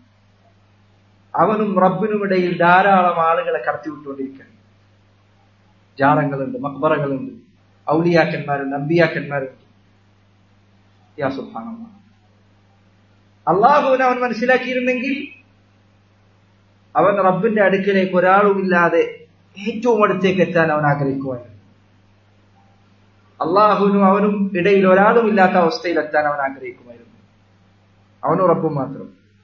അവനും റബ്ബിനും ഇടയിൽ ധാരാളം ആളുകളെ കടത്തിവിട്ടുകൊണ്ടിരിക്കുകയാണ്. ജാറങ്ങളുണ്ട്, മക്ബറകളുണ്ട്, ഔലിയാക്കന്മാരുണ്ട്, അമ്പിയാക്കന്മാരുണ്ട്. യാ സുബ്ഹാനല്ലാഹ്, അള്ളാഹുവിനെ അവൻ മനസ്സിലാക്കിയിരുന്നെങ്കിൽ അവൻ റബ്ബിന്റെ അടുക്കലേക്ക് ഒരാളുമില്ലാതെ ഏറ്റവും അടുത്തേക്ക് എത്താൻ അവൻ ആഗ്രഹിക്കുവായിരുന്നു. അള്ളാഹുവിനും അവനും ഇടയിൽ ഒരാളും ഇല്ലാത്ത അവസ്ഥയിൽ എത്താൻ അവൻ ആഗ്രഹിക്കുമായിരുന്നു. അവനും റബ്ബും മാത്രം.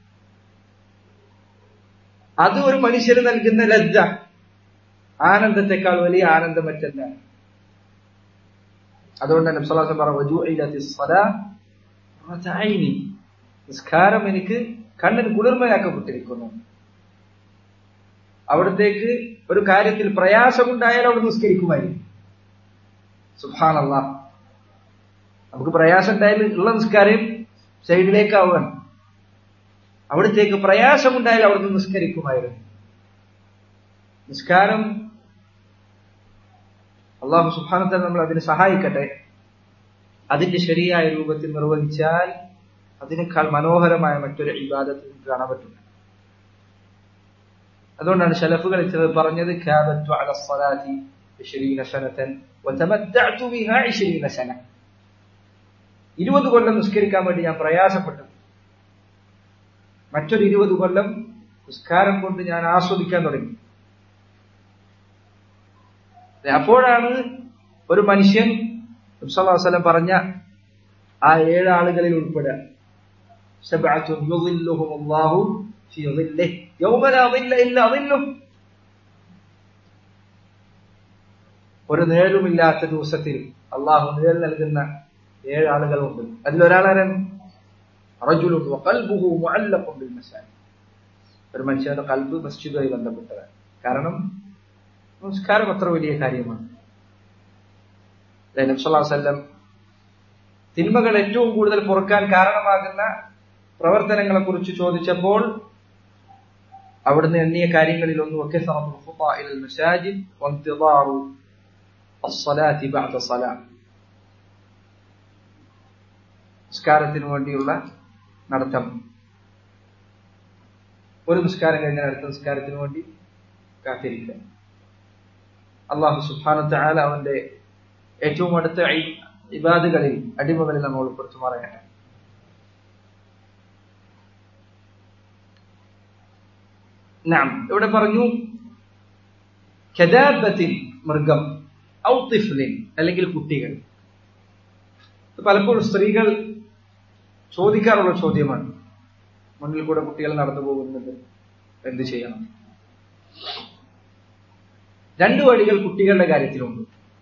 അത് ഒരു മനുഷ്യന് നൽകുന്ന ലജ്ജ, ആനന്ദത്തെക്കാൾ വലിയ ആനന്ദം മറ്റെന്താണ്? അതുകൊണ്ട് നബി സല്ലല്ലാഹു അലൈഹി വസല്ലം പറഞ്ഞു, നിസ്കാരം എനിക്ക് കണ്ണിന് കുളിർമയാക്കപ്പെട്ടിരിക്കുന്നു. അവിടത്തേക്ക് ഒരു കാര്യത്തിൽ പ്രയാസമുണ്ടായാൽ അവിടെ നിസ്കരിക്കുമായിരുന്നു. സുബ്ഹാനല്ലാഹ്, നമുക്ക് പ്രയാസം ഉണ്ടായാലും ഉള്ള നിസ്കാരം സൈഡിലേക്കാവാൻ, അവിടത്തേക്ക് പ്രയാസമുണ്ടായാൽ അവിടുന്ന് നിസ്കരിക്കുമായിരുന്നു. നിസ്കാരം അള്ളാഹു സുബ്ഹാനഹു വ തആല നമ്മൾ അതിന് സഹായിക്കട്ടെ. അതിന്റെ ശരിയായ രൂപത്തിൽ നിർവഹിച്ചാൽ അതിനേക്കാൾ മനോഹരമായ മറ്റൊരു ഇബാദത്ത് നമുക്ക് കാണാൻ പറ്റില്ല. അതുകൊണ്ടാണ് ശലഫുകൾ ചിലർ പറഞ്ഞത്, കാബത്തു അല സ്വലാത്തി ഇശ്രീന സനതൻ വതമത്തഅതു ബിഹാ ഇശ്രീന സന. ഇരുപത് കൊല്ലം നിസ്കരിക്കാൻ വേണ്ടി ഞാൻ പ്രയാസപ്പെട്ടു, മറ്റൊരു ഇരുപത് കൊല്ലം നിസ്കാരം കൊണ്ട് ഞാൻ ആസ്വദിക്കാൻ തുടങ്ങി. അപ്പോഴാണ് ഒരു മനുഷ്യൻ നബി സല്ലല്ലാഹു അലൈഹി വസല്ലം പറഞ്ഞ ആ ഏഴ് ആളുകളിൽ ഉൾപ്പെടുക. സബഅത്തുൻ യുളില്ലുഹുമുല്ലാഹു ഫീ ളില്ലിഹി യൗമ ലാ ളില്ല ഇല്ലാ ളില്ലുഹു. ഒരു നിഴലുമില്ലാത്ത ദിവസത്തിൽ അള്ളാഹു നിഴൽ നൽകുന്ന ഏഴ് ആളുകളുണ്ട്. അതിലൊരാളാരാണ്? റജുലുൻ വഖൽബുഹു മുഅല്ലഖുൻ ബിൽ മസാജിദ്. ഒരു മനുഷ്യന്റെ കൽബ് മസ്ജിദുമായി ബന്ധപ്പെട്ടതാണ്. കാരണം നമസ്കാരം അത്ര വലിയ കാര്യമാണ്. നബി സല്ലല്ലാഹു അലൈഹി വസല്ലം തിന്മകൾ ഏറ്റവും കൂടുതൽ പൊറുക്കാൻ കാരണമാകുന്ന പ്രവർത്തനങ്ങളെ കുറിച്ച് ചോദിച്ചപ്പോൾ അവിടുന്ന് എണ്ണിയ കാര്യങ്ങളിൽ ഒന്ന് ഒക്കെ മസാജിദ് വൻതിദാറു അസ്സലാത്തി ബഅദ സലാം, നിസ്കാരത്തിന് വേണ്ടിയുള്ള നടത്തം. ഒരു നിസ്കാരം കഴിഞ്ഞാൽ അടുത്ത നിസ്കാരത്തിന് വേണ്ടി കാത്തിരിക്കുക. അല്ലാഹു സുബ്ഹാനഹു വ തആല അവന്റെ ഏറ്റവും അടുത്ത ഇബാദുകളിൽ അടിമകളിൽ നമ്മൾ ഉൾപ്പെടുത്തുമാറാകട്ടെ. നഅം, ഇവിടെ പറഞ്ഞു കദാബത്തിൻ, മൃഗം, ഔ തിഫ്ലിൻ, അല്ലെങ്കിൽ കുട്ടികൾ. പലപ്പോഴും സ്ത്രീകൾ ചോദിക്കാറുള്ള ചോദ്യമാണ്, മുന്നിൽ കൂടെ കുട്ടികൾ നടന്നു പോകുന്നത് എന്ത് ചെയ്യണം? രണ്ടു വഴികൾ കുട്ടികളുടെ കാര്യത്തിലുണ്ട്.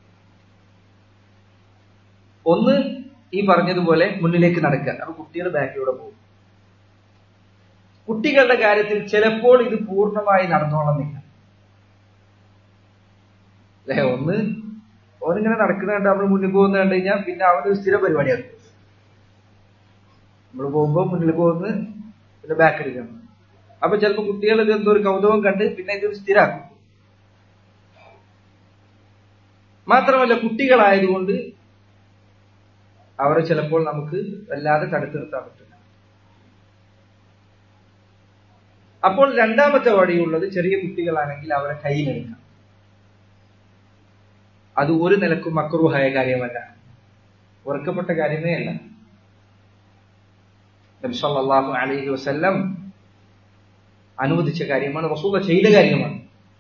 ഒന്ന് ഈ പറഞ്ഞതുപോലെ മുന്നിലേക്ക് നടക്കുക, അപ്പൊ കുട്ടികൾ ബാക്കിലൂടെ പോകും. കുട്ടികളുടെ കാര്യത്തിൽ ചിലപ്പോൾ ഇത് പൂർണ്ണമായി നടന്നോളന്നില്ല അല്ലെ. ഒന്ന് ഓനിങ്ങനെ നടക്കുന്ന കണ്ട് നമ്മൾ മുന്നിൽ പോകുന്ന കണ്ടു കഴിഞ്ഞാൽ പിന്നെ അവനൊരു സ്ഥിര പരിപാടിയാണ്. നമ്മൾ പോകുമ്പോ മുന്നിൽ പോകുന്ന പിന്നെ ബാക്ക് എടുക്കണം. അപ്പൊ ചിലപ്പോൾ കുട്ടികൾ ഇത് എന്തോ ഒരു കൗതുകം കണ്ട് പിന്നെ ഇതൊരു സ്ഥിരാക്കും. മാത്രമല്ല കുട്ടികളായതുകൊണ്ട് അവരെ ചിലപ്പോൾ നമുക്ക് വല്ലാതെ തടുത്തു നിർത്താൻ പറ്റില്ല. അപ്പോൾ രണ്ടാമത്തെ വഴിയുള്ളത് ചെറിയ കുട്ടികളാണെങ്കിൽ അവരെ കയ്യിലെടുക്കാം. അത് ഒരു നിലക്കും മക്രൂഹായ കാര്യമല്ല, വെറുക്കപ്പെട്ട കാര്യമേ അല്ല. നബി സല്ലല്ലാഹു അലൈഹി വസല്ലം അനുവദിച്ച കാര്യമാണ്, റസൂൽ ചെയ്ത കാര്യമാണ്.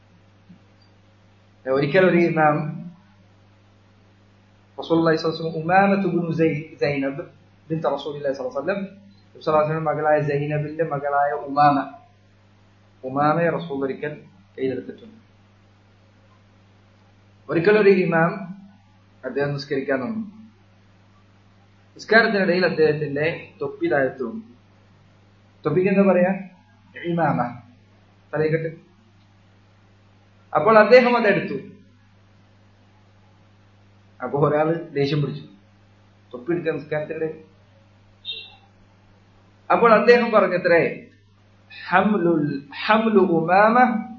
ഒരിക്കൽ ഒരു ഇമാം റസൂലുള്ളാഹി സ്വല്ലല്ലാഹു അലൈഹി വസല്ലം ഉമാമത്ത് ഇബ്നു സൈനബ് ബിൻത് റസൂലുള്ളാഹി സ്വല്ലല്ലാഹു അലൈഹി വസല്ലം സ്വല്ലല്ലാഹു അലൈഹി വസല്ലം മകളായ സൈനബിന്റെ മകളായ ഉമാമ ഉമാമയെ റസൂൽ ഒരിക്കൽ കയ്യിലെടുത്തിട്ടുണ്ട്. ഒരിക്കൽ ഒരു ഇമാം അദ്ദേഹം നിസ്കരിക്കാൻ വന്നു. നിസ്കാരത്തിനിടയിൽ അദ്ദേഹത്തിന്റെ തൊപ്പി താഴ്ത്തു. തൊപ്പിക്ക് എന്താ പറയാ? ഇമാമ, തലയിക്കെട്ട്. അപ്പോൾ അദ്ദേഹം അതെടുത്തു. അപ്പൊ ഒരാള് ദേഷ്യം പിടിച്ചു, തൊപ്പി എടുക്കാൻ നിസ്കാരത്തിനിടെ. അപ്പോൾ അദ്ദേഹം പറഞ്ഞത്രേ, ഹംലുൽ ഹംലു ഉമാമ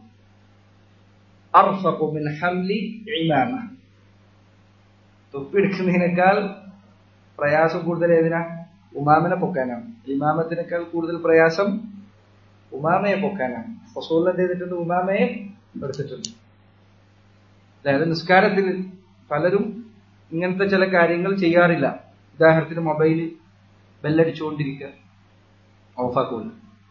അർഫഖു മിൻ ഹംലി ഇമാമ. തൊപ്പി എടുക്കുന്നതിനേക്കാൾ പ്രയാസം കൂടുതൽ ഏതിനാ? ഉമാമനെ പൊക്കാനാണ്. ഇമാമത്തിനേക്കാൾ കൂടുതൽ പ്രയാസം ഉമാമയെ പൊക്കാനാണ്. റസൂൽ എന്ത് ചെയ്തിട്ടുണ്ട്? ഉമാമയെ എടുത്തിട്ടുണ്ട്. അതായത് നിസ്കാരത്തിൽ പലരും ഇങ്ങനത്തെ ചില കാര്യങ്ങൾ ചെയ്യാറില്ല. ഉദാഹരണത്തിന് മൊബൈല് ബെല്ലടിച്ചുകൊണ്ടിരിക്കുക, ഓഫാക്കൂല.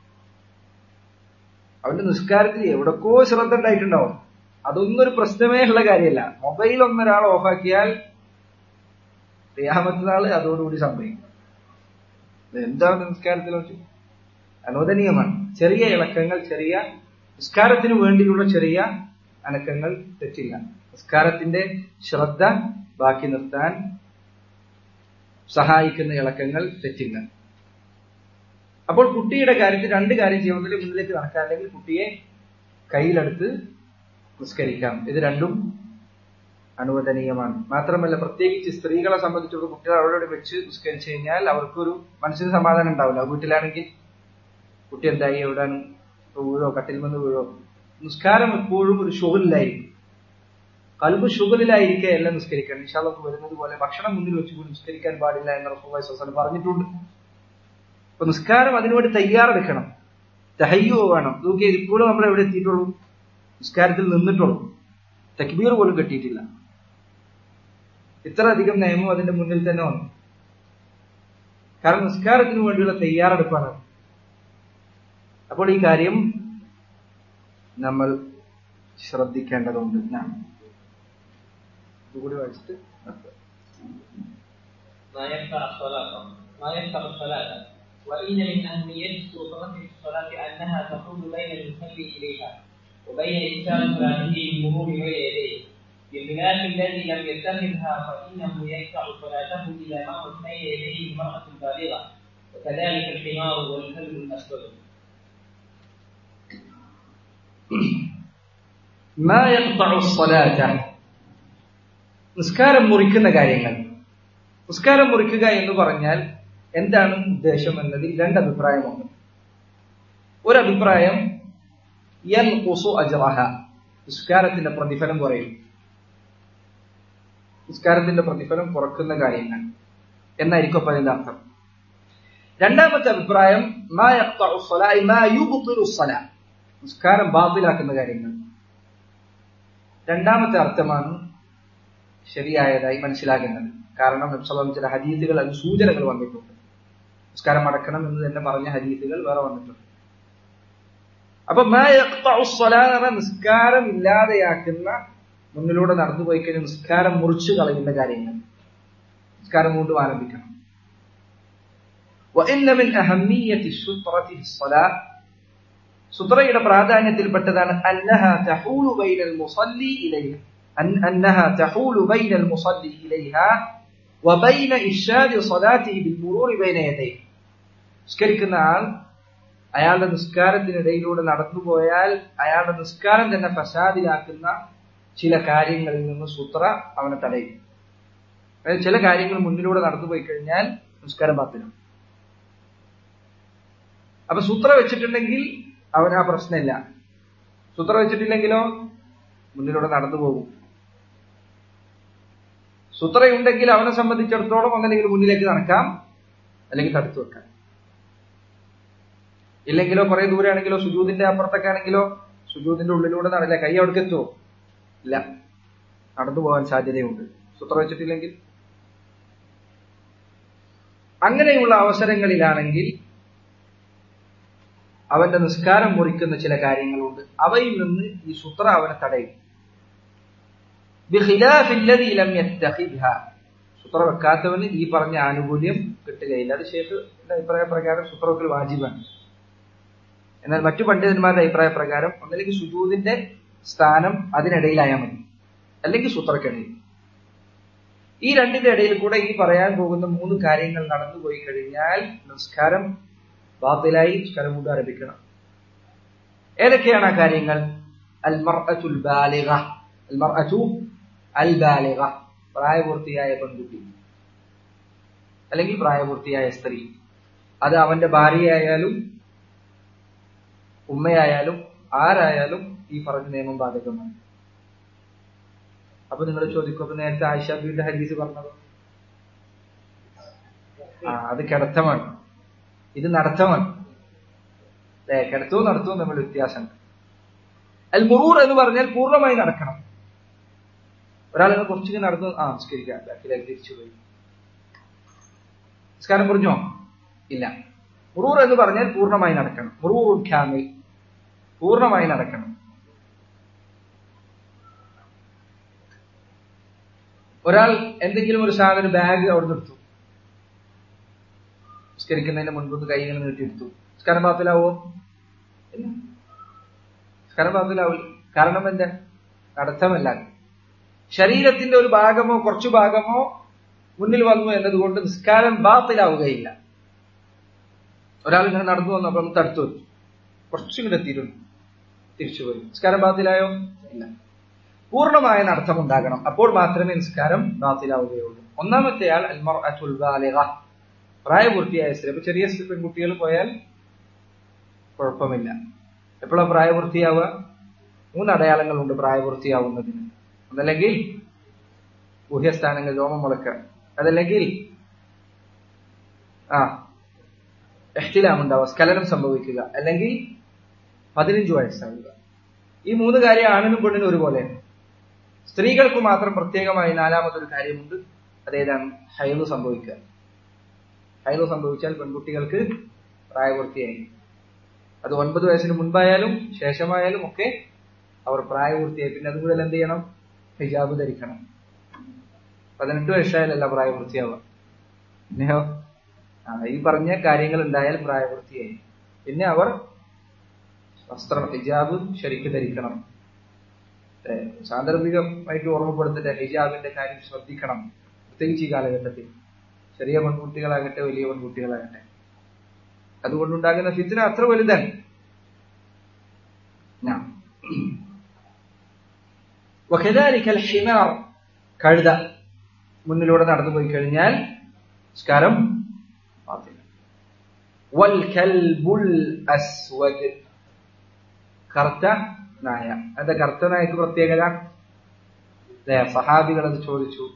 അവന്റെ നിസ്കാരത്തിൽ എവിടക്കോ ശ്രദ്ധ ഉണ്ടായിട്ടുണ്ടാവും. അതൊന്നും ഒരു പ്രശ്നമേ ഉള്ള കാര്യമല്ല. മൊബൈൽ ഒന്നൊരാൾ ഓഫാക്കിയാൽ ഖിയാമത്ത് നാള് അതോടുകൂടി സംഭവിക്കും. എന്താണ് നിസ്കാരത്തിൽ വെച്ച് അനുവദനീയമാണ്. ചെറിയ ഇളക്കങ്ങൾ, ചെറിയ നിസ്കാരത്തിന് വേണ്ടിയുള്ള ചെറിയ അനക്കങ്ങൾ തെറ്റില്ല. നിസ്കാരത്തിന്റെ ശ്രദ്ധ ബാക്കി നിർത്താൻ സഹായിക്കുന്ന ഇളക്കങ്ങൾ തെറ്റില്ല. അപ്പോൾ കുട്ടിയുടെ കാര്യത്തിൽ രണ്ട് കാര്യം ചെയ്യുന്നതിൽ മുന്നിലേക്ക് നടക്കാൻ, അല്ലെങ്കിൽ കുട്ടിയെ കയ്യിലെടുത്ത് നിസ്കരിക്കാം. ഇത് രണ്ടും അനുവദനീയമാണ്. മാത്രമല്ല, പ്രത്യേകിച്ച് സ്ത്രീകളെ സംബന്ധിച്ചുള്ള കുട്ടികൾ അവരോട് വെച്ച് നിസ്കരിച്ചു കഴിഞ്ഞാൽ അവർക്കൊരു മനസ്സിന് സമാധാനം ഉണ്ടാവില്ല. വീട്ടിലാണെങ്കിൽ കുട്ടി എന്തായി, എവിടെയാണ്, വീഴോ, കട്ടിൽ നിന്ന് വീഴോ. നിസ്കാരം എപ്പോഴും ഒരു ഷുഗലിലായിരിക്കും. കൽബ് ഷുഗലിലായിരിക്കെ എല്ലാം നിസ്കരിക്കണം. ഇൻഷാ അല്ലാഹ് വരുന്നത് പോലെ ഭക്ഷണം മുന്നിൽ വെച്ച് നിസ്കരിക്കാൻ പാടില്ല എന്ന് റസൂലുള്ളാഹി സ്വല്ലല്ലാഹു അലൈഹി വസല്ലം പറഞ്ഞിട്ടുണ്ട്. അപ്പൊ നിസ്കാരം അതിനുവേണ്ടി തയ്യാറെടുക്കണം, തഹയ്യോ വേണം. നോക്കിയാൽ ഇപ്പോഴും നമ്മൾ എവിടെ എത്തിയിട്ടുള്ളൂ? നിസ്കാരത്തിൽ നിന്നിട്ടുള്ളൂ, തക്ബീർ പോലും കെട്ടിയിട്ടില്ല. ഇത്ര അധികം നിയമം അതിന്റെ മുന്നിൽ തന്നെ വന്നു. കാരണം നിസ്കാരത്തിന് വേണ്ടിയുള്ള തയ്യാറെടുപ്പാണ്. അപ്പോൾ ഈ കാര്യം നമ്മൾ ശ്രദ്ധിക്കേണ്ടതുണ്ട്. ഞാൻ ഇതുകൂടി വായിച്ചിട്ട് وإن من أهمية السلطة في الصلاة أنها تحول بين المصلي إليها وبين إنسان صلاته بالمرور بين يديه، بخلاف الذي لم يتخذها فإنه يقطع صلاته إذا مرت بين يديه المرأة البالغة، وكذلك الحمار والكلب الأسود. ما يقطع الصلاة നിസ്കാരം മുറിക്കുന്ന കാര്യങ്ങൾ. നിസ്കാരം മുറിക്കുക എന്ന് പറഞ്ഞാൽ എന്താണ് ഉദ്ദേശം എന്നതിൽ രണ്ട് അഭിപ്രായമുണ്ട്. ഒരു അഭിപ്രായം യൻഖുസു അജ്റഹ, നിസ്കാരത്തിന്റെ പ്രതിഫലം കുറയും. നിസ്കാരത്തിന്റെ പ്രതിഫലം കുറക്കുന്ന കാര്യങ്ങൾ എന്നായിരിക്കും അപ്പോൾ അതിന്റെ അർത്ഥം. രണ്ടാമത്തെ അഭിപ്രായം മാ യഖ്തഉ സ്വലാ മാ യുബ്തിലു സ്വലാ, നിസ്കാരം ബാത്തിലാക്കുന്ന കാര്യങ്ങൾ. രണ്ടാമത്തെ അർത്ഥമാണ് ശരിയായതായി മനസ്സിലാകുന്നത്. കാരണം നബി സല്ലല്ലാഹു അലൈഹി വസല്ലം ചില ഹദീസുകൾ, അതിന് സൂചനകൾ വന്നിട്ടുണ്ട്. നിസ്കാരം അടക്കണം എന്ന് തന്നെ പറഞ്ഞ ഹദീസുകൾ വേറെ വന്നിട്ടുണ്ട്. അപ്പൊ മാ യഖ്തഉ സ്വലാ എന്ന നിസ്കാരം ഇല്ലാതെയാക്കുന്ന, മുന്നിലൂടെ നടന്നു പോയി കഴിഞ്ഞാൽ നിസ്കാരം മുറിച്ചു കളയുന്ന കാര്യങ്ങൾ, നിസ്കാരം വീണ്ടും ആരംഭിക്കണം. وإن من أهمية السترة في الصلاة, സുത്രയുടെ പ്രാധാന്യത്തിൽപ്പെട്ടതാണ് أنها تحول بين المصلي إليها أنها تحول بين المصلي إليها وبين إرشاد صلاته بالمرور بين يديه. നിസ്കരിക്കുന്ന ആൾ അയാളുടെ നിസ്കാരത്തിനിടയിലൂടെ നടന്നുപോയാൽ അയാളുടെ നിസ്കാരം തന്നെ ഫസാദിലാക്കുന്ന ചില കാര്യങ്ങളിൽ നിന്ന് സൂത്ര അവനെ തടയും. അതായത് ചില കാര്യങ്ങൾ മുന്നിലൂടെ നടന്നുപോയി കഴിഞ്ഞാൽ നിസ്കാരം ബാത്തിലും. അപ്പൊ സൂത്ര വെച്ചിട്ടുണ്ടെങ്കിൽ അവന് ആ പ്രശ്നമില്ല. സൂത്ര വെച്ചിട്ടില്ലെങ്കിലോ മുന്നിലൂടെ നടന്നു പോകും. സുത്രയുണ്ടെങ്കിൽ അവനെ സംബന്ധിച്ചിടത്തോളം ഒന്നല്ലെങ്കിൽ മുന്നിലേക്ക് നടക്കാം, അല്ലെങ്കിൽ തടുത്തു വെക്കാം. ഇല്ലെങ്കിലോ കുറെ ദൂരെ ആണെങ്കിലോ സുജൂദിന്റെ അപ്പുറത്തൊക്കെ ആണെങ്കിലോ സുജൂദിന്റെ ഉള്ളിലൂടെ നടക്കില്ല, കൈ അവിടേക്ക് എത്തുമോ? ഇല്ല, നടന്നു പോകാൻ സാധ്യതയുണ്ട് സുത്ര വെച്ചിട്ടില്ലെങ്കിൽ. അങ്ങനെയുള്ള അവസരങ്ങളിലാണെങ്കിൽ അവന്റെ നിസ്കാരം മുറിക്കുന്ന ചില കാര്യങ്ങളുണ്ട്. അവയിൽ നിന്ന് ഈ സുത്ര അവനെ തടയും. സുത്ര വെക്കാത്തവന് ഈ പറഞ്ഞ ആനുകൂല്യം കിട്ടുകയില്ല. അത് ശേഖിന്റെ അഭിപ്രായ പ്രകാരം സുത്ര വെക്കൽ വാജിബാണ്. എന്നാൽ മറ്റു പണ്ഡിതന്മാരുടെ അഭിപ്രായ പ്രകാരം ഒന്നല്ലെങ്കിൽ സുജൂദിന്റെ സ്ഥാനം അതിനിടയിലായാൽ മതി, അല്ലെങ്കിൽ സൂത്രക്കിടയിൽ. ഈ രണ്ടിന്റെ ഇടയിൽ കൂടെ ഈ പറയാൻ പോകുന്ന മൂന്ന് കാര്യങ്ങൾ നടന്നുപോയി കഴിഞ്ഞാൽ നിസ്കാരം ബാത്തിലായി, നിസ്കാരം കൊണ്ട് ആരംഭിക്കണം. ഏതൊക്കെയാണ് ആ കാര്യങ്ങൾ? അൽ മർഅത്തുൽ ബാലിഗ, അൽ മർഅതു അൽ ബാലിഗ, പ്രായപൂർത്തിയായ പെൺകുട്ടി അല്ലെങ്കിൽ പ്രായപൂർത്തിയായ സ്ത്രീ. അത് അവന്റെ ഭാര്യയായാലും ഉമ്മയായാലും ആരായാലും ഈ പറഞ്ഞ നിയമം ബാധകമാണ്. അപ്പൊ നിങ്ങൾ ചോദിക്കും, അപ്പൊ നേരത്തെ ആയിഷ ബീവിയുടെ ഹദീസ് പറഞ്ഞത് ആ അത് കിടത്തമാണ്, ഇത് നടത്തമാണ്. അല്ലെ, കിടത്തവും നടത്തവും തമ്മിൽ വ്യത്യാസമുണ്ട്. അൽ മുറൂർ എന്ന് പറഞ്ഞാൽ പൂർണ്ണമായി നടക്കണം. ഒരാളിനെ കുറച്ചിങ്ങനെ നടന്നു ആ നിസ്കരിക്കാം, ബാക്കിലേക്ക് തിരിച്ചുപോയി, നിസ്കാരം പുറിഞ്ഞോ? ഇല്ല. മുറൂർ എന്ന് പറഞ്ഞാൽ പൂർണ്ണമായി നടക്കണം. മുറൂർ കാമിൽ, പൂർണ്ണമായി നടക്കണം. ഒരാൾ എന്തെങ്കിലും ഒരു സാധനം ബാഗ് അവിടെ നിർത്തും, നിസ്കരിക്കുന്നതിന് മുൻപ് കൈ ഇങ്ങനെ നീട്ടിയെടുത്തു, നിസ്കാരം ബാത്തിലാവോ? ഇല്ല, നിസ്കാരം ബാത്തിലാവില്ല. കാരണം എന്താ? നടത്തമല്ല, ശരീരത്തിന്റെ ഒരു ഭാഗമോ കുറച്ചു ഭാഗമോ മുന്നിൽ വന്നു എന്നതുകൊണ്ട് നിസ്കാരം ബാത്തിലാവുകയില്ല. ഒരാൾ ഇങ്ങനെ നടന്നു വന്നു, അപ്പൊ നമുക്ക് തടുത്തു വെച്ചു, കുറച്ചിങ്ങനെ എത്തിയിട്ടുണ്ട്, തിരിച്ചുപോയി, നിസ്കാരം ബാത്തിലായോ? ഇല്ല. പൂർണ്ണമായ നടത്തം ഉണ്ടാകണം, അപ്പോൾ മാത്രമേ നിസ്കാരം ബാത്തിലാവുകയുള്ളൂ. ഒന്നാമത്തെ ആൾ അൽ മർഅത്തുൽ ബാലിഗ, പ്രായപൂർത്തിയായ സ്ത്രീ. അപ്പൊ ചെറിയ പെൺകുട്ടികൾ പോയാൽ കുഴപ്പമില്ല. എപ്പോഴാണ് പ്രായപൂർത്തിയാവുക? മൂന്ന് അടയാളങ്ങളുണ്ട് പ്രായപൂർത്തിയാവുന്നതിന്. അതല്ലെങ്കിൽ ഗുഹ്യസ്ഥാനങ്ങൾ രോമം മുളക്കുക, അതല്ലെങ്കിൽ ആ ഇഹ്തിലാം ഉണ്ടാവുക, സ്ഖലനം സംഭവിക്കുക, അല്ലെങ്കിൽ പതിനഞ്ചു വയസ്സാവുക. ഈ മൂന്ന് കാര്യം ആണിനും പെണ്ണിനും ഒരുപോലെയാണ്. സ്ത്രീകൾക്ക് മാത്രം പ്രത്യേകമായി നാലാമതൊരു കാര്യമുണ്ട്. അതേതാണ്? ഹൈള് സംഭവിക്കുക. ഹൈള് സംഭവിച്ചാൽ പെൺകുട്ടികൾക്ക് പ്രായപൂർത്തിയായി. അത് ഒൻപത് വയസ്സിന് മുൻപായാലും ശേഷമായാലും ഒക്കെ അവർ പ്രായപൂർത്തിയായി. പിന്നെ അതുകൂടെ എന്ത് ചെയ്യണം? ഹിജാബ് ധരിക്കണം. പതിനെട്ട് വയസ്സായാലല്ല പ്രായപൂർത്തിയാവുക. പിന്നെയോ ഈ പറഞ്ഞ കാര്യങ്ങൾ ഉണ്ടായാൽ പ്രായപൂർത്തിയായി. പിന്നെ അവർ വസ്ത്രം ഹിജാബ് ശരിക്ക് ധരിക്കണം. സാന്ദർഭികമായിട്ട് ഓർമ്മപ്പെടുത്തിട്ട് ഹിജാബിന്റെ കാര്യം ശ്രദ്ധിക്കണം, പ്രത്യേകിച്ച് ഈ കാലഘട്ടത്തിൽ. ചെറിയ പെൺകുട്ടികളാകട്ടെ വലിയ പെൺകുട്ടികളാകട്ടെ, അതുകൊണ്ടുണ്ടാകുന്ന ഫിത്ന അത്ര വലുതാണ്. കഴുത മുന്നിലൂടെ നടന്നു പോയി കഴിഞ്ഞാൽ നിസ്കാരം കറുത്ത നായ. എന്താ കറുത്ത നായക്ക് പ്രത്യേകത? സഹാബികൾ അത് ചോദിച്ചു,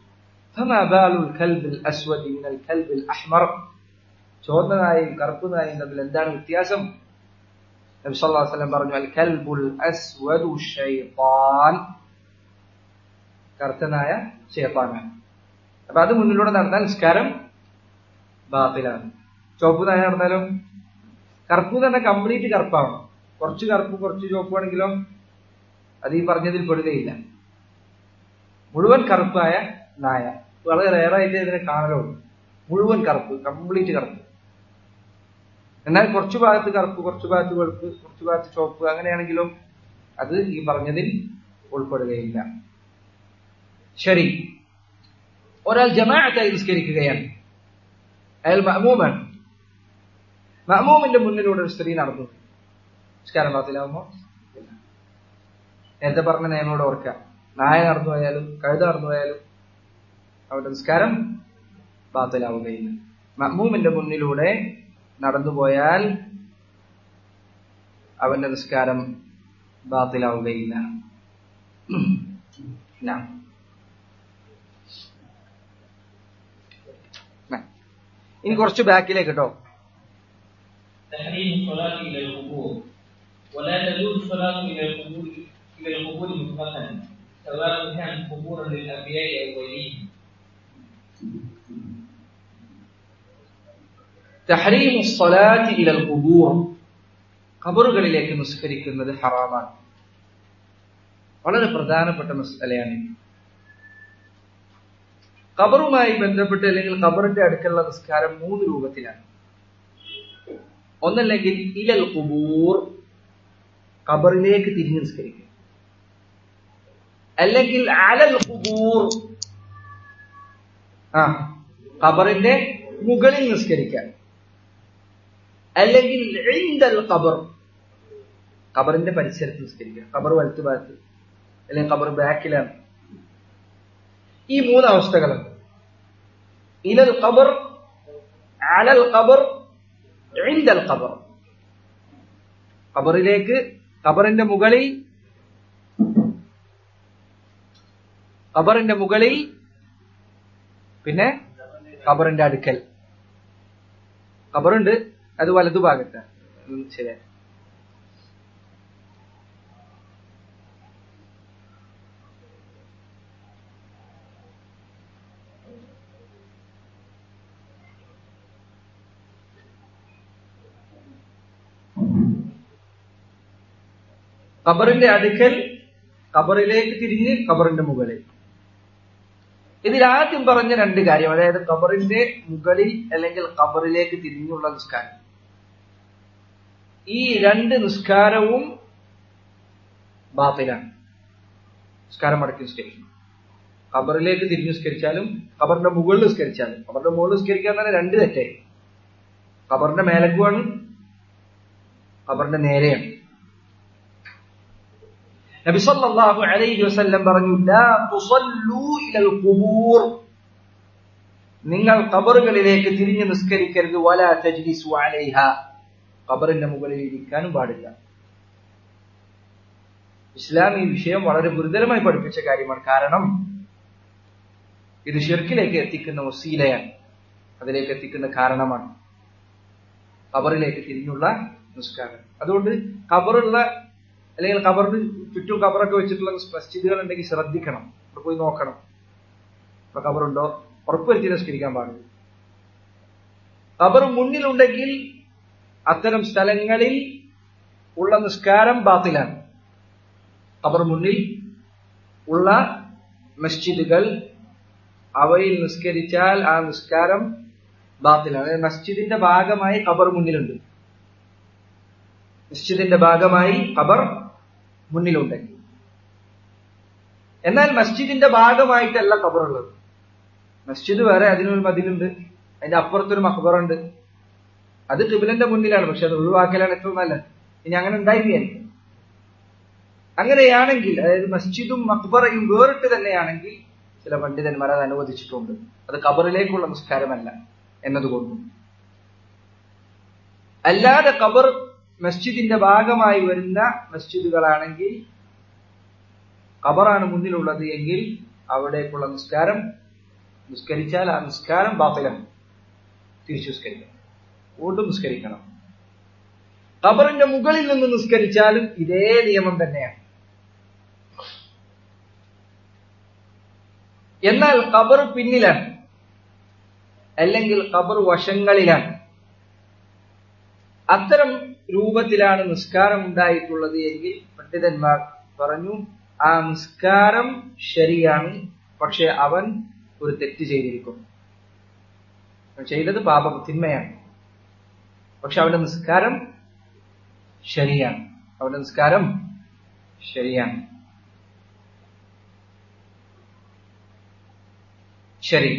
ചോർന്ന നായയും കറുപ്പ് നായയും തമ്മിൽ എന്താണ് വ്യത്യാസം? നബി സല്ലല്ലാഹു അലൈഹി വസല്ലം പറഞ്ഞു, അൽ കൽബുൽ അസ്വദു ശൈത്താൻ, കറുത്ത നായ ശൈത്താനാണ്. അപ്പൊ അത് മുന്നിലൂടെ നടന്നാൽ നിസ്കാരം ബാത്തിലാണ്. ചുവപ്പ് നായ നടന്നാലും കറുപ്പ് തന്നെ കംപ്ലീറ്റ് കറുപ്പാവണം. കുറച്ച് കറുപ്പ് കുറച്ച് ചുവപ്പാണെങ്കിലോ അത് ഈ പറഞ്ഞതിൽ പെടുകയില്ല. മുഴുവൻ കറുപ്പായ നായ വളരെ റെയറായിട്ട് ഇതിനെ കാണലുള്ളൂ. മുഴുവൻ കറുപ്പ്, കംപ്ലീറ്റ് കറുപ്പ്. എന്നാൽ കുറച്ചു ഭാഗത്ത് കറുപ്പ്, കുറച്ചു ഭാഗത്ത് വെളുപ്പ്, കുറച്ചു ഭാഗത്ത് ചുവപ്പ്, അങ്ങനെയാണെങ്കിലോ അത് ഈ പറഞ്ഞതിൽ ഉൾപ്പെടുകയില്ല. ശരി, ഒരാൾ ജമാഅത്തായി നിസ്കരിക്കുകയാണ്, അയാൾ മഅ്മൂമാണ്. മഅ്മൂമിന്റെ മുന്നിലൂടെ ഒരു സ്ത്രീ നടന്നു, നിസ്കാരം ബാത്തിലാവുമോ? ഇല്ല. നേരത്തെ പറഞ്ഞ നിയമോട് ഓർക്കുക, നായ നടന്നു പോയാലും കഴുത നടന്നു പോയാലും അവരുടെ നിസ്കാരം ബാത്തിലാവുകയില്ല. മഅ്മൂമിന്റെ മുന്നിലൂടെ നടന്നുപോയാൽ അവന്റെ നിസ്കാരം ബാത്തിലാവുകയില്ല. ഇനി കുറച്ച് ബാക്കിലേക്ക് കേട്ടോ. تحريم الصلاة إلى القبور ولا تجوز الصلاة إلى القبور إلى القبور مطلقا سواء كانت قبورا للأنبياء أو غيرهم. تحريم الصلاة إلى القبور ഖബറുകളിലേക്ക് നിസ്കരിക്കുന്നത് ഹറാമാണ്. വളരെ പ്രധാനപ്പെട്ട മസ്അലയാണ്. ഖബറുമായി ബന്ധപ്പെട്ട് അല്ലെങ്കിൽ ഖബറിന്റെ അടുക്കലുള്ള നിസ്കാരം മൂന്ന് രൂപത്തിലാണ്. ഒന്നല്ലെങ്കിൽ ഇലൽ ഖുബൂർ, ഖബറിലേക്ക് തിരിഞ്ഞ് നിസ്കരിക്കുക. അല്ലെങ്കിൽ അലൽ ഖുബൂർ, ആ ഖബറിന്റെ മുകളിൽ നിസ്കരിക്കുക. അല്ലെങ്കിൽ ഇൻദൽ ഖബർ, ഖബറിന്റെ പരിസരത്ത് നിസ്കരിക്കുക. ഖബർ വലത്ത് ഭാഗത്ത് അല്ലെങ്കിൽ ഖബർ ബാക്കിലാണ്. ഈ മൂന്ന് അവസ്ഥകളുണ്ട്. ഇലൽ ഖബർ, അലൽ ഖബർ, ഇൻദൽ ഖബർ. ഖബറിലേക്ക്, ഖബറിന്റെ മുകളിൽ, ഖബറിന്റെ മുകളിൽ, പിന്നെ ഖബറിന്റെ അടുക്കൽ. ഖബറുണ്ട്, അത് വലതുഭാഗത്താണ്. ശരിയാ. ഖബറിന്റെ അടുക്കൽ, ഖബറിലേക്ക് തിരിഞ്ഞ് ഖബറിന്റെ മുകളിൽ. ഇതിൽ ആദ്യം പറഞ്ഞ രണ്ട് കാര്യം, അതായത് ഖബറിന്റെ മുകളിൽ അല്ലെങ്കിൽ ഖബറിലേക്ക് തിരിഞ്ഞുള്ള നിസ്കാരം, ഈ രണ്ട് നിസ്കാരവും ബാത്തിലാണ്. നിസ്കാരം മടക്കി നിസ്കരിക്കണം. ഖബറിലേക്ക് തിരിഞ്ഞു നിസ്കരിച്ചാലും ഖബറിന്റെ മുകളിൽ നിസ്കരിച്ചാലും. ഖബറിന്റെ മുകളിൽ നിസ്കരിക്കാൻ തന്നെ രണ്ട് തെറ്റായി. ഖബറിന്റെ മേലക്കുമാണ്, ഖബറിന്റെ നേരെയാണ്. നബി സല്ലല്ലാഹു അലൈഹി വസല്ലം പറഞ്ഞു, ലാ തുസല്ലൂ ഇലൽ ഖുബൂർ, നിങ്ങൾ ഖബറുകളിലേക്ക് തിരിഞ്ഞു നിസ്കരിക്കരുത്. വലാ തജ്ലിസു അലൈഹാ, ഖബറിന്റെ മുകളിൽ ഇരിക്കാനും പാടില്ല. ഇസ്ലാം ഈ വിഷയം വളരെ ഗുരുതരമായി പഠിപ്പിച്ച കാര്യമാണ്. കാരണം ഇത് ശിർക്കിലേക്ക് എത്തിക്കുന്ന വസീലയാണ്, അതിലേക്ക് എത്തിക്കുന്ന കാരണമാണ് ഖബറിലേക്ക് തിരിഞ്ഞുള്ള നിസ്കാരം. അതുകൊണ്ട് ഖബറുള്ള അല്ലെങ്കിൽ ഖബറിന് ചുറ്റും ഖബറൊക്കെ വെച്ചിട്ടുള്ള മസ്ജിദുകൾ ഉണ്ടെങ്കിൽ ശ്രദ്ധിക്കണം, അവിടെ പോയി നോക്കണം. ഇപ്പൊ ഖബറുണ്ടോ ഉറപ്പുവരുത്തി നിസ്കരിക്കാൻ പാടില്ല. ഖബർ മുന്നിലുണ്ടെങ്കിൽ അത്തരം സ്ഥലങ്ങളിൽ ഉള്ള നിസ്കാരം ബാത്തിലാണ്. ഖബർ മുന്നിൽ ഉള്ള മസ്ജിദുകൾ, അവയിൽ നിസ്കരിച്ചാൽ ആ നിസ്കാരം ബാത്തിലാണ്. മസ്ജിദിന്റെ ഭാഗമായി ഖബർ മുന്നിലുണ്ട്, മസ്ജിദിന്റെ ഭാഗമായി ഖബർ മുന്നിലുണ്ടെങ്കിൽ. എന്നാൽ മസ്ജിദിന്റെ ഭാഗമായിട്ടല്ല ഖബറുള്ളത്. മസ്ജിദ് വേറെ, അതിനൊരു മതിലുണ്ട്, അതിന്റെ അപ്പുറത്തൊരു മഖബറുണ്ട്. അത് ഖിബ്ലന്റെ മുന്നിലാണ്, പക്ഷെ അത് ഒഴിവാക്കലാണ് ഏറ്റവും നല്ലത്. ഇനി അങ്ങനെ ഉണ്ടായിരിക്കും. അങ്ങനെയാണെങ്കിൽ, അതായത് മസ്ജിദും മഖ്ബറയും വേറിട്ട് തന്നെയാണെങ്കിൽ ചില പണ്ഡിതന്മാർ അത് അനുവദിച്ചിട്ടുണ്ട്. അത് ഖബറിലേക്കുള്ള നിസ്കാരമല്ല എന്നതുകൊണ്ടും. അല്ലാതെ ഖബർ മസ്ജിദിന്റെ ഭാഗമായി വരുന്ന മസ്ജിദുകളാണെങ്കിൽ, ഖബറാണ് മുന്നിലുള്ളത് എങ്കിൽ അവിടേക്കുള്ള നിസ്കാരം നിസ്കരിച്ചാൽ ആ നിസ്കാരം ബാത്തിലാണ്. തിരിച്ചു നിസ്കരിക്കണം, വീണ്ടും നിസ്കരിക്കണം. ഖബറിന്റെ മുകളിൽ നിന്ന് നിസ്കരിച്ചാലും ഇതേ നിയമം തന്നെയാണ്. എന്നാൽ ഖബർ പിന്നിലാണ് അല്ലെങ്കിൽ ഖബർ വശങ്ങളിലാണ്, അത്തരം രൂപത്തിലാണ് നിസ്കാരം ഉണ്ടായിട്ടുള്ളത് എങ്കിൽ പണ്ഡിതന്മാർ പറഞ്ഞു ആ നിസ്കാരം ശരിയാണ്, പക്ഷെ അവൻ ഒരു തെറ്റ് ചെയ്തിരിക്കുന്നു. ചെയ്തത് പാപ തിന്മയാണ്, പക്ഷെ അവന്റെ നിസ്കാരം ശരിയാണ്. അവന്റെ നിസ്കാരം ശരിയാണ്. ശരി,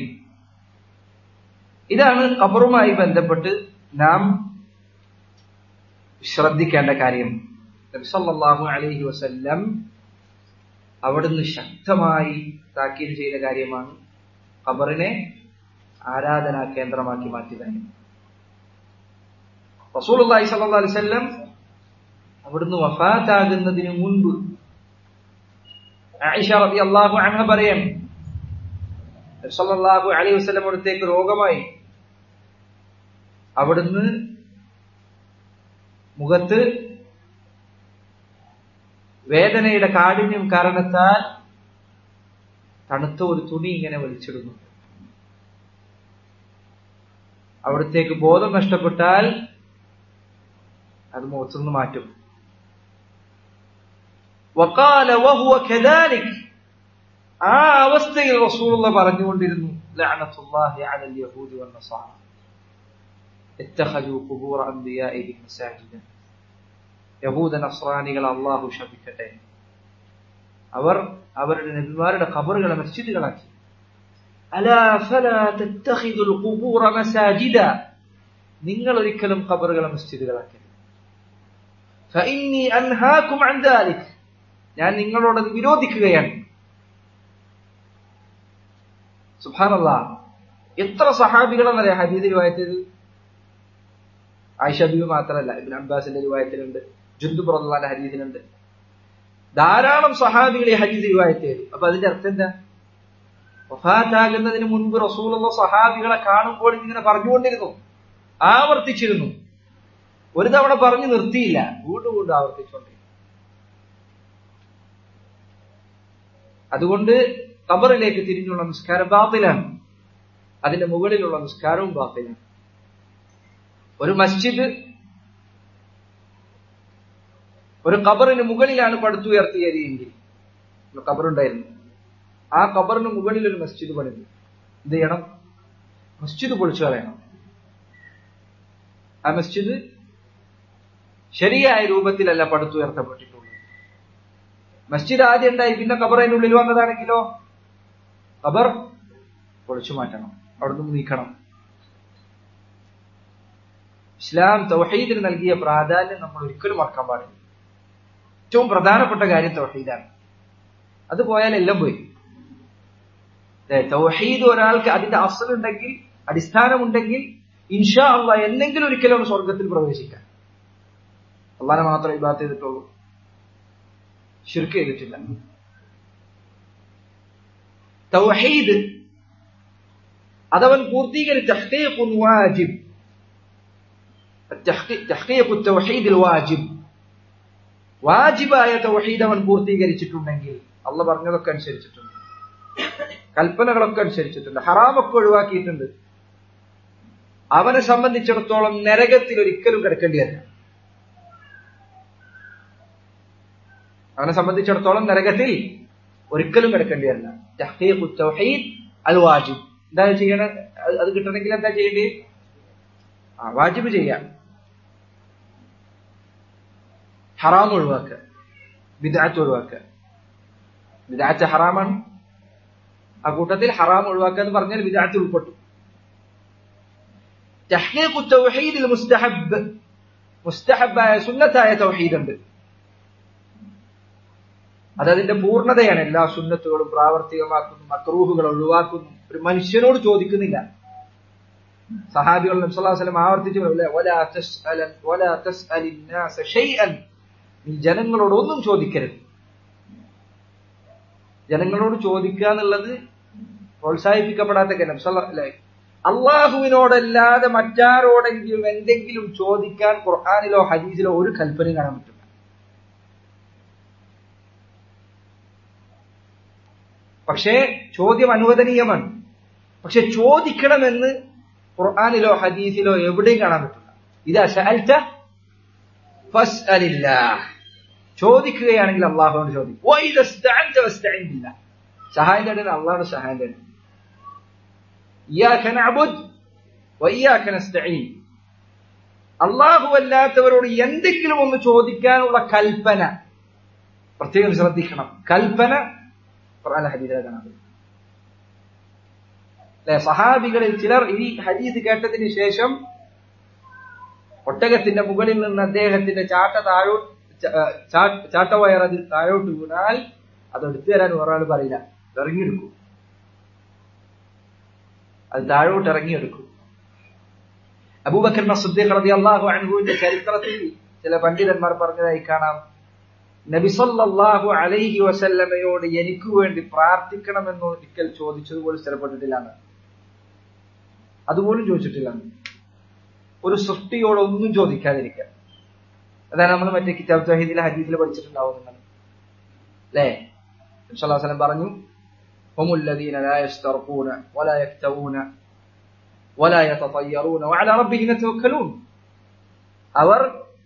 ഇതാണ് ഖബറുമായി ബന്ധപ്പെട്ട് നാം ശ്രദ്ധിക്കേണ്ട കാര്യം. നബി സല്ലല്ലാഹു അലൈഹി വസല്ലം അവിടുന്ന് ശക്തമായി താക്കീത് ചെയ്ത കാര്യമാണ് ഖബറിനെ ആരാധനാ കേന്ദ്രമാക്കി മാറ്റുക. റസൂലുള്ളാഹി സ്വല്ലല്ലാഹു അലൈഹി വസല്ലം അവിടുന്ന് വഫാത്താകുന്നതിന് മുൻപ് ആയിഷ റളിയല്ലാഹു അൻഹ പറയാണ്, നബി സല്ലല്ലാഹു അലൈഹി വസല്ലം അടുത്തേക്ക് രോഗമായി. അവിടുന്ന് മുഖത്ത് വേദനയുടെ കാഠിന്യം കാരണത്താൽ തണുത്ത ഒരു തുണി ഇങ്ങനെ വലിച്ചിടുന്നു. അവിടത്തേക്ക് ബോധം നഷ്ടപ്പെട്ടാൽ അത് മുഖത്തുനിന്ന് മാറ്റും. വഖാല വഹുവ കദാലിക്, ആ അവസ്ഥയിൽ റസൂലുള്ളാഹി പറഞ്ഞുകൊണ്ടിരുന്നു, ലഅനത്തുല്ലാഹി അലൽ യഹൂദി വന്നസാറ ഇത്തഖദു ഖുബൂറ അൻബിയാഇഹിം മസാജിദ. യഹൂദ നസ്രാനികൾ അല്ലാഹു ശപിക്കട്ടെ, അവർ അവരുടെ നബിമാരുടെ ഖബറുകളെ മസ്ജിദുകളാക്കി. അലാ ഫലാ തത്തഖിദുൽ ഖുബൂറ മസാജിദ, നിങ്ങൾ ഒരിക്കലും ഖബറുകളെ മസ്ജിദുകളാക്കരുത്. ഫഇന്നി അൻഹാകും അൻ ദാലിക്, ഞാൻ നിങ്ങളോട് വിരോധിക്കുകയാണ്. സുബ്ഹാനല്ലാഹ്, എത്ര സഹാബികളെന്നറിയാം ഹദീസ് റിവായത്ത് ചെയ്തത്? ആയിഷ ബീവി മാത്രമല്ല, ഇബ്നു അബ്ബാസിന്റെ റിവായത്തിലുണ്ട്, ജുൻദുബ് റളിയല്ലാഹു അൻഹു ഹദീസിലുണ്ട്. ധാരാളം സഹാബികൾ ഈ ഹദീസ് റിവായത്ത് ചെയ്തു. അപ്പൊ അതിന്റെ അർത്ഥം എന്താ? വഫാത്താകുന്നതിന് മുൻപ് റസൂലുള്ളാഹി സഹാബികളെ കാണുമ്പോൾ ഇങ്ങനെ പറഞ്ഞുകൊണ്ടിരുന്നു, ആവർത്തിച്ചിരുന്നു. ഒരു തവണ പറഞ്ഞു നിർത്തിയില്ല, വീണ്ടും വീണ്ടും ആവർത്തിച്ചുകൊണ്ടിരുന്നു. അതുകൊണ്ട് ഖബറിലേക്ക് തിരിഞ്ഞുള്ള നിസ്കാരം ബാത്തിലാണ്, അതിന്റെ മുകളിലുള്ള നിസ്കാരവും ബാത്തിലാണ്. ഒരു മസ്ജിദ് ഒരു ഖബറിന് മുകളിലാണ് പടുത്തുയർത്തിയത് എങ്കിൽ, ഖബറുണ്ടായിരുന്നു, ആ ഖബറിന് മുകളിൽ ഒരു മസ്ജിദ് പണിതു, എന്ത് ചെയ്യണം? മസ്ജിദ് പൊളിച്ചു കളയണം. ആ മസ്ജിദ് ശരിയായ രൂപത്തിലല്ല പടുത്തുയർത്തപ്പെട്ടിട്ടുള്ളത്. മസ്ജിദ് ആദ്യം ഉണ്ടായി, പിന്നെ ഖബർ അതിനുള്ളിൽ വന്നതാണെങ്കിലോ ഖബർ പൊളിച്ചു മാറ്റണം, അവിടുന്ന് നീക്കണം. ഇസ്ലാം തൗഹീദിന് നൽകിയ പ്രാധാന്യം നമ്മൾ ഒരിക്കലും മറക്കാൻ പാടില്ല. ഏറ്റവും പ്രധാനപ്പെട്ട കാര്യം തൗഹീദാണ്. അത് പോയാൽ എല്ലാം പോയി. തൗഹീദ് ഒരാൾക്ക് അതിന്റെ അസ്ലുണ്ടെങ്കിൽ, അടിസ്ഥാനമുണ്ടെങ്കിൽ, ഇൻഷാ അല്ലാഹ് എന്നെങ്കിലും ഒരിക്കലും സ്വർഗത്തിൽ പ്രവേശിക്കാം. അല്ലാഹനെ മാത്രമേ ഇബാദത്ത് ചെയ്തിട്ടുള്ളൂ, ശിർക്ക് ചെയ്തിട്ടില്ല. തൗഹീദ് അതവൻ പൂർത്തീകരിച്ച തഹ്ഖീഖുൻ വാജിബ്, തഹ്ഖീഖു തൗഹീദിൽ വാജിബ്, വാജിബായ തൗഹീദ് അവൻ പൂർത്തീകരിച്ചിട്ടുണ്ടെങ്കിൽ, അള്ളാഹ് പറഞ്ഞതൊക്കെ അനുസരിച്ചിട്ടുണ്ട്, കൽപ്പനകളൊക്കെ അനുസരിച്ചിട്ടുണ്ട്, ഹറാമൊക്കെ ഒഴിവാക്കിയിട്ടുണ്ട്, അവനെ സംബന്ധിച്ചിടത്തോളം നരകത്തിൽ ഒരിക്കലും കിടക്കേണ്ടിയല്ല. അവനെ സംബന്ധിച്ചിടത്തോളം നരകത്തിൽ ഒരിക്കലും കിടക്കേണ്ടിയല്ല. തഹ്ഖീഖു തൗഹീദ് അൽ വാജിബ്, എന്താ ചെയ്യണ? അത് കിട്ടണമെങ്കിൽ എന്താ ചെയ്യേണ്ടി? ആ വാജിബ് ചെയ്യാം. ഹറാം ഒഴിവാക്കുക, ബിദ്അത്ത് ഒഴിവാക്കുക. ബിദ്അത്ത് ഹറാമാണ്, ആ കൂട്ടത്തിൽ ഹറാം ഒഴിവാക്കുക എന്ന് പറഞ്ഞാൽ ബിദ്അത്ത് ഉൾപ്പെട്ടു. തഹ്ഖീഖു തൗഹീദിൽ മുസ്തഹബ്, മുസ്തഹബായ സുന്നത്തായ തൗഹീദ് ഉണ്ട്, അതതിന്റെ പൂർണ്ണതയാണ്. എല്ലാ സുന്നത്തുകളും പ്രാവർത്തികമാക്കുന്നു, മക്റൂഹുകൾ ഒഴിവാക്കുന്നു. ഒരു മനുഷ്യനോട് ചോദിക്കുന്നില്ല. സഹാബികൾ നബി സല്ലല്ലാഹു അലൈഹി വസല്ലം ആവർത്തിച്ചു, വലാ തസ്അലൻ വലാ തസ്അലിന്നാസ ഷൈഅൻ, നീ ജനങ്ങളോട് ഒന്നും ചോദിക്കരുത്. ജനങ്ങളോട് ചോദിക്കുക എന്നുള്ളത് പ്രോത്സാഹിപ്പിക്കപ്പെടാത്ത കാര്യം. അള്ളാഹുവിനോടല്ലാതെ മറ്റാരോടെങ്കിലും എന്തെങ്കിലും ചോദിക്കാൻ ഖുർആനിലോ ഹദീസിലോ ഒരു കൽപ്പനയും കാണാൻ പറ്റില്ല. പക്ഷേ ചോദ്യം അനുവദനീയമാണ്. പക്ഷെ ചോദിക്കണമെന്ന് ഖുർആനിലോ ഹദീസിലോ എവിടെയും കാണാൻ പറ്റില്ല. ഇതാ സഅൽത ഫസ്അലില്ലാഹ്, ചോദിക്കുകയാണെങ്കിൽ അള്ളാഹുവിനോട് ചോദിക്കും. വഇദാ ഇസ്തഅൻത ഫസ്തഇൻ ബില്ലാഹ്, സഹായം തേടുന്നത് അള്ളാഹുവിന്റെ സഹായം തേടും. ഇയ്യാക നഅ്ബുദ് വഇയ്യാക നസ്തഈൻ, അള്ളാഹു അല്ലാത്തവരോട് എന്തെങ്കിലും ഒന്ന് ചോദിക്കാനുള്ള കൽപ്പന പ്രത്യേകം ശ്രദ്ധിക്കണം. കൽപ്പന ഖുർആൻ ഹദീസിലെ കാണാം. സഹാബികളിൽ ചിലർ ഈ ഹദീസ് കേട്ടതിന് ശേഷം ഒട്ടകത്തിന്റെ മുകളിൽ നിന്ന് അദ്ദേഹത്തിന്റെ ചാട്ട താഴോ ചാട്ടവയർ അത് താഴോട്ട് വീണാൽ അത് എടുത്തു തരാൻ ഒരാൾ പറയില്ല, ഇറങ്ങിയെടുക്കും, അത് താഴോട്ട് ഇറങ്ങിയെടുക്കും. അബൂബക്കർ സിദ്ദീഖ് റളിയല്ലാഹു അൻഹുവിന്റെ ചരിത്രത്തിൽ ചില പണ്ഡിതന്മാർ പറഞ്ഞതായി കാണാം, നബി സല്ലല്ലാഹു അലൈഹി വസല്ലമയോട് എനിക്ക് വേണ്ടി പ്രാർത്ഥിക്കണമെന്ന് ഒരിക്കൽ ചോദിച്ചതുപോലും സ്ഥിരപ്പെട്ടിട്ടില്ല, അതുപോലും ചോദിച്ചിട്ടില്ല. ഒരു സൃഷ്ടിയോട് ഒന്നും ചോദിക്കാതിരിക്കുക. അതാണ് നമ്മൾ മറ്റേ കിതാബ് തൗഹീദിലെ ഹദീസിൽ പഠിച്ചിട്ടുണ്ടാവും നിങ്ങൾ അല്ലേ? നബി സല്ലല്ലാഹു അലൈഹി വസല്ലം പറഞ്ഞു, ഹുമുൽ ലദീന ലാ യസ്തർഖൂന വലാ യക്തവൂന വലാ യതതയ്യറൂന വഅലാ റബ്ബിഹിം യതവക്കലൂൻ. അവർ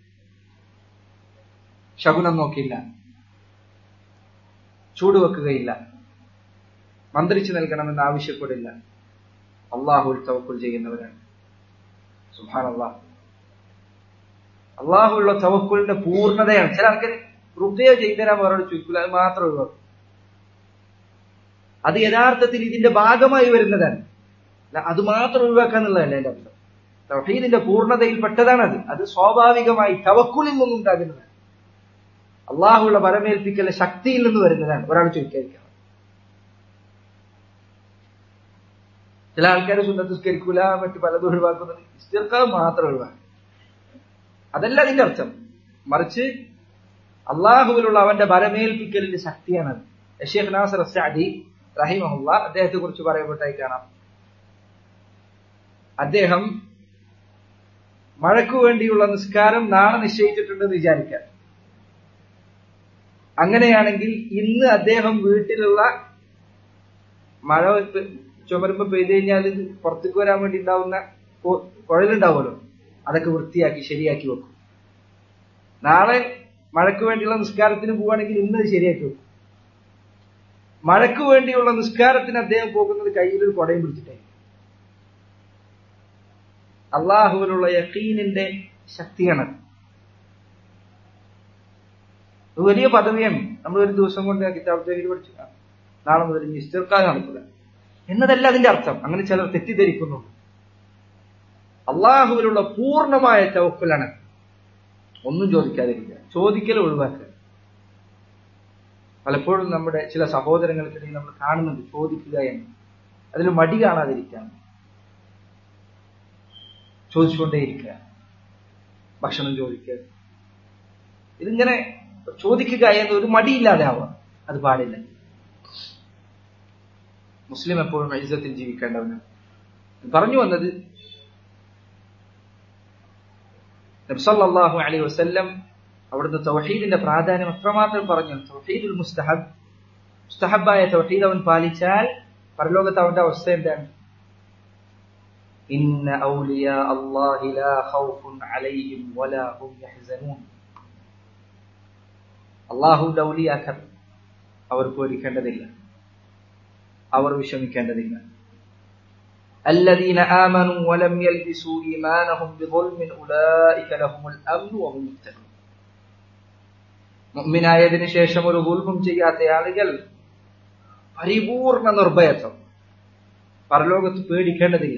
ശകുനം നോക്കില്ല, ചൂടുവെക്കുകയില്ല, മന്ത്രിച്ചു നൽകണമെന്ന് ആവശ്യപ്പെടില്ല, അള്ളാഹുവിൽ തവക്കുൽ ചെയ്യുന്നവരാണ്. സുബ്ഹാനല്ലാഹ്. അള്ളാഹുള്ള തവക്കുലിന്റെ പൂർണ്ണതയാണ്. ചില ആൾക്കാർ റുഖ്യ ചെയ്തുതരാൻ അവരോട് ചോദിക്കില്ല, അത് മാത്രം ഒഴിവാക്കും. അത് യഥാർത്ഥത്തിൽ ഇതിന്റെ ഭാഗമായി വരുന്നതാണ്. അത് മാത്രം ഒഴിവാക്കാന്നുള്ളതല്ല എന്റെ അർത്ഥം. തൗഹീദിന്റെ പൂർണ്ണതയിൽ പെട്ടതാണത്. അത് സ്വാഭാവികമായി തവക്കുലിൽ നിന്നുണ്ടാകുന്നതാണ്. അള്ളാഹുള്ള പരമേൽപ്പിക്കൽ ശക്തിയിൽ നിന്ന് വരുന്നതാണ്. ഒരാൾ ചോദിക്കാതിരിക്കണം. ചില ആൾക്കാർ സുന്നത്തുസ്കരിക്കൂല, മറ്റു പലതും ഒഴിവാക്കുന്നത്. ഇസ്തിർഖാവ് മാത്രം ഒഴിവാക്കും. അതല്ല അതിന്റെ അർത്ഥം. മറിച്ച് അള്ളാഹുവിലുള്ള അവന്റെ ബലമേൽപ്പിക്കലിന്റെ ശക്തിയാണത്. ശൈഖ് നാസിർ അസ്സഅദി റഹിമഹുല്ലാ അദ്ദേഹത്തെ കുറിച്ച് പറയപ്പെട്ടായി കാണാം. അദ്ദേഹം മഴയ്ക്കു വേണ്ടിയുള്ള നിസ്കാരം നാളെ നിശ്ചയിച്ചിട്ടുണ്ടെന്ന് വിചാരിക്കാം. അങ്ങനെയാണെങ്കിൽ ഇന്ന് അദ്ദേഹം വീട്ടിലുള്ള മഴ ചുമരുമ്പോ പെയ്തു കഴിഞ്ഞാൽ പുറത്തേക്ക് വരാൻ വേണ്ടി ഉണ്ടാവുന്ന കുഴലുണ്ടാവുമല്ലോ, അതൊക്കെ വൃത്തിയാക്കി ശരിയാക്കി വെക്കും. നാളെ മഴയ്ക്ക് വേണ്ടിയുള്ള നിസ്കാരത്തിന് പോവുകയാണെങ്കിൽ ഇന്ന് ശരിയാക്കി വെക്കും. മഴയ്ക്ക് വേണ്ടിയുള്ള നിസ്കാരത്തിന് അദ്ദേഹം പോകുന്നത് കയ്യിലൊരു കുടയും പിടിച്ചിട്ടേ. അള്ളാഹുവിനുള്ള യഖീനിന്റെ ശക്തിയാണ്. വലിയ പദവിയാണ്. നമ്മൾ ഒരു ദിവസം കൊണ്ട് കിതാബ് തൗഹീദ് പഠിച്ചു നാളെ മുതൽ ഇസ്തിർഖാവ് നടക്കുക എന്നതല്ല അതിന്റെ അർത്ഥം. അങ്ങനെ ചിലർ തെറ്റിദ്ധരിക്കുന്നുണ്ട്. അള്ളാഹുവിലുള്ള പൂർണ്ണമായ തവക്കുലാണ്. ഒന്നും ചോദിക്കാതിരിക്കുക, ചോദിക്കൽ ഒഴിവാക്കുക. പലപ്പോഴും നമ്മുടെ ചില സഹോദരങ്ങൾക്കിടയിൽ നമ്മൾ കാണുന്നുണ്ട് ചോദിക്കുക എന്ന്. അതിൽ മടി കാണാതിരിക്കാൻ ചോദിച്ചുകൊണ്ടേയിരിക്കുക. ഭക്ഷണം ചോദിക്കുക, ഇതിങ്ങനെ ചോദിക്കുക എന്ന് ഒരു മടിയില്ലാതെ ആവുക, അത് പാടില്ല. മുസ്ലിം എപ്പോഴും ഇസ്സത്തിൽ ജീവിക്കേണ്ടവനാണ്. പറഞ്ഞു വന്നത് നബി സല്ലല്ലാഹു അലൈഹി വസല്ലം അവിടുന്ന് തൗഹീദിന്റെ പ്രാധാന്യം അത്രമാത്രം പറഞ്ഞു. തൗഹീദുൽ മുസ്തഹബ്, മുസ്തഹബായ തൗഹീദ് അവൻ പാലിച്ചാൽ പരലോകത്ത് അവന്റെ അവസ്ഥ എന്താണ്? ഇന്ന ഔലിയാ അല്ലാഹി ലാ ഖൗഫുൻ അലൈഹിം വലാ ഹും യഹ്സനൂൻ. അല്ലാഹുവിന്റെ ഔലിയാക്കൾ അവർ പേടിക്കേണ്ടതില്ല, അവർ വിഷമിക്കേണ്ടതില്ല. الذين آمنوا ولم يلبسوا إيمانهم بظلم أولئك لهم الأمن وهم مهتدون. മുഅ്മിനായതിനു ശേഷം ഒരു ദുൽമും ചെയ്യാത്ത ആളുകൾ പരിപൂർണ നിർഭയത്വം, പരലോകത്ത് പേടിക്കേണ്ടതില്ല,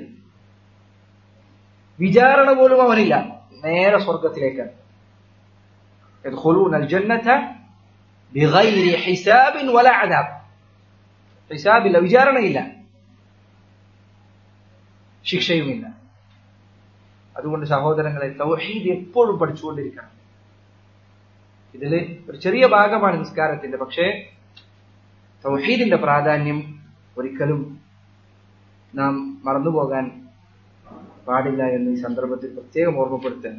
വിചാരണ പോലും അവനില്ല, നേരെ സ്വർഗത്തിലേക്കാണ്. യദ്ഖുലൂനൽ ജന്നത ബിഗൈരി ഹിസാബിൻ വലാ അദാബ്. ഹിസാബില്ല, വിചാരണയില്ല, ശിക്ഷയുമില്ല. അതുകൊണ്ട് സഹോദരങ്ങളെ, തൗഹീദ് എപ്പോഴും പഠിച്ചുകൊണ്ടിരിക്കണം. ഇതില് ഒരു ചെറിയ ഭാഗമാണ് നിസ്കാരത്തിന്റെ, പക്ഷേ തൗഹീദിന്റെ പ്രാധാന്യം ഒരിക്കലും നാം മറന്നുപോകാൻ പാടില്ല എന്ന് ഈ സന്ദർഭത്തിൽ പ്രത്യേകം ഓർമ്മപ്പെടുത്താൻ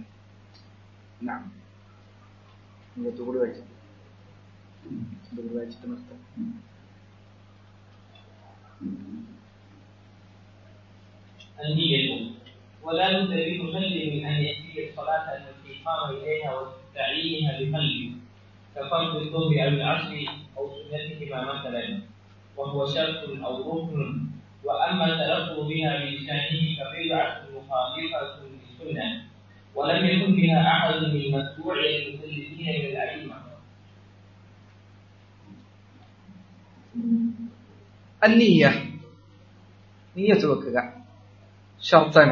കൂടി വായിച്ചിട്ട് വായിച്ചിട്ട് നിർത്താം. النية ولا بد للمسلم أن يأتي الصلاة التي قام إليها وتعيينها بقلبه كفرض الظهر أو العصر أو سنتهما مثلا، وهو شرط أو ركن. وأما التلفظ بها بلسانه فبدعة مخالفة للسنة، ولم يكن بها أحد من المتبوع المسلمين من الأئمة. النية نية വെക്കുക ഷർത്താണ്.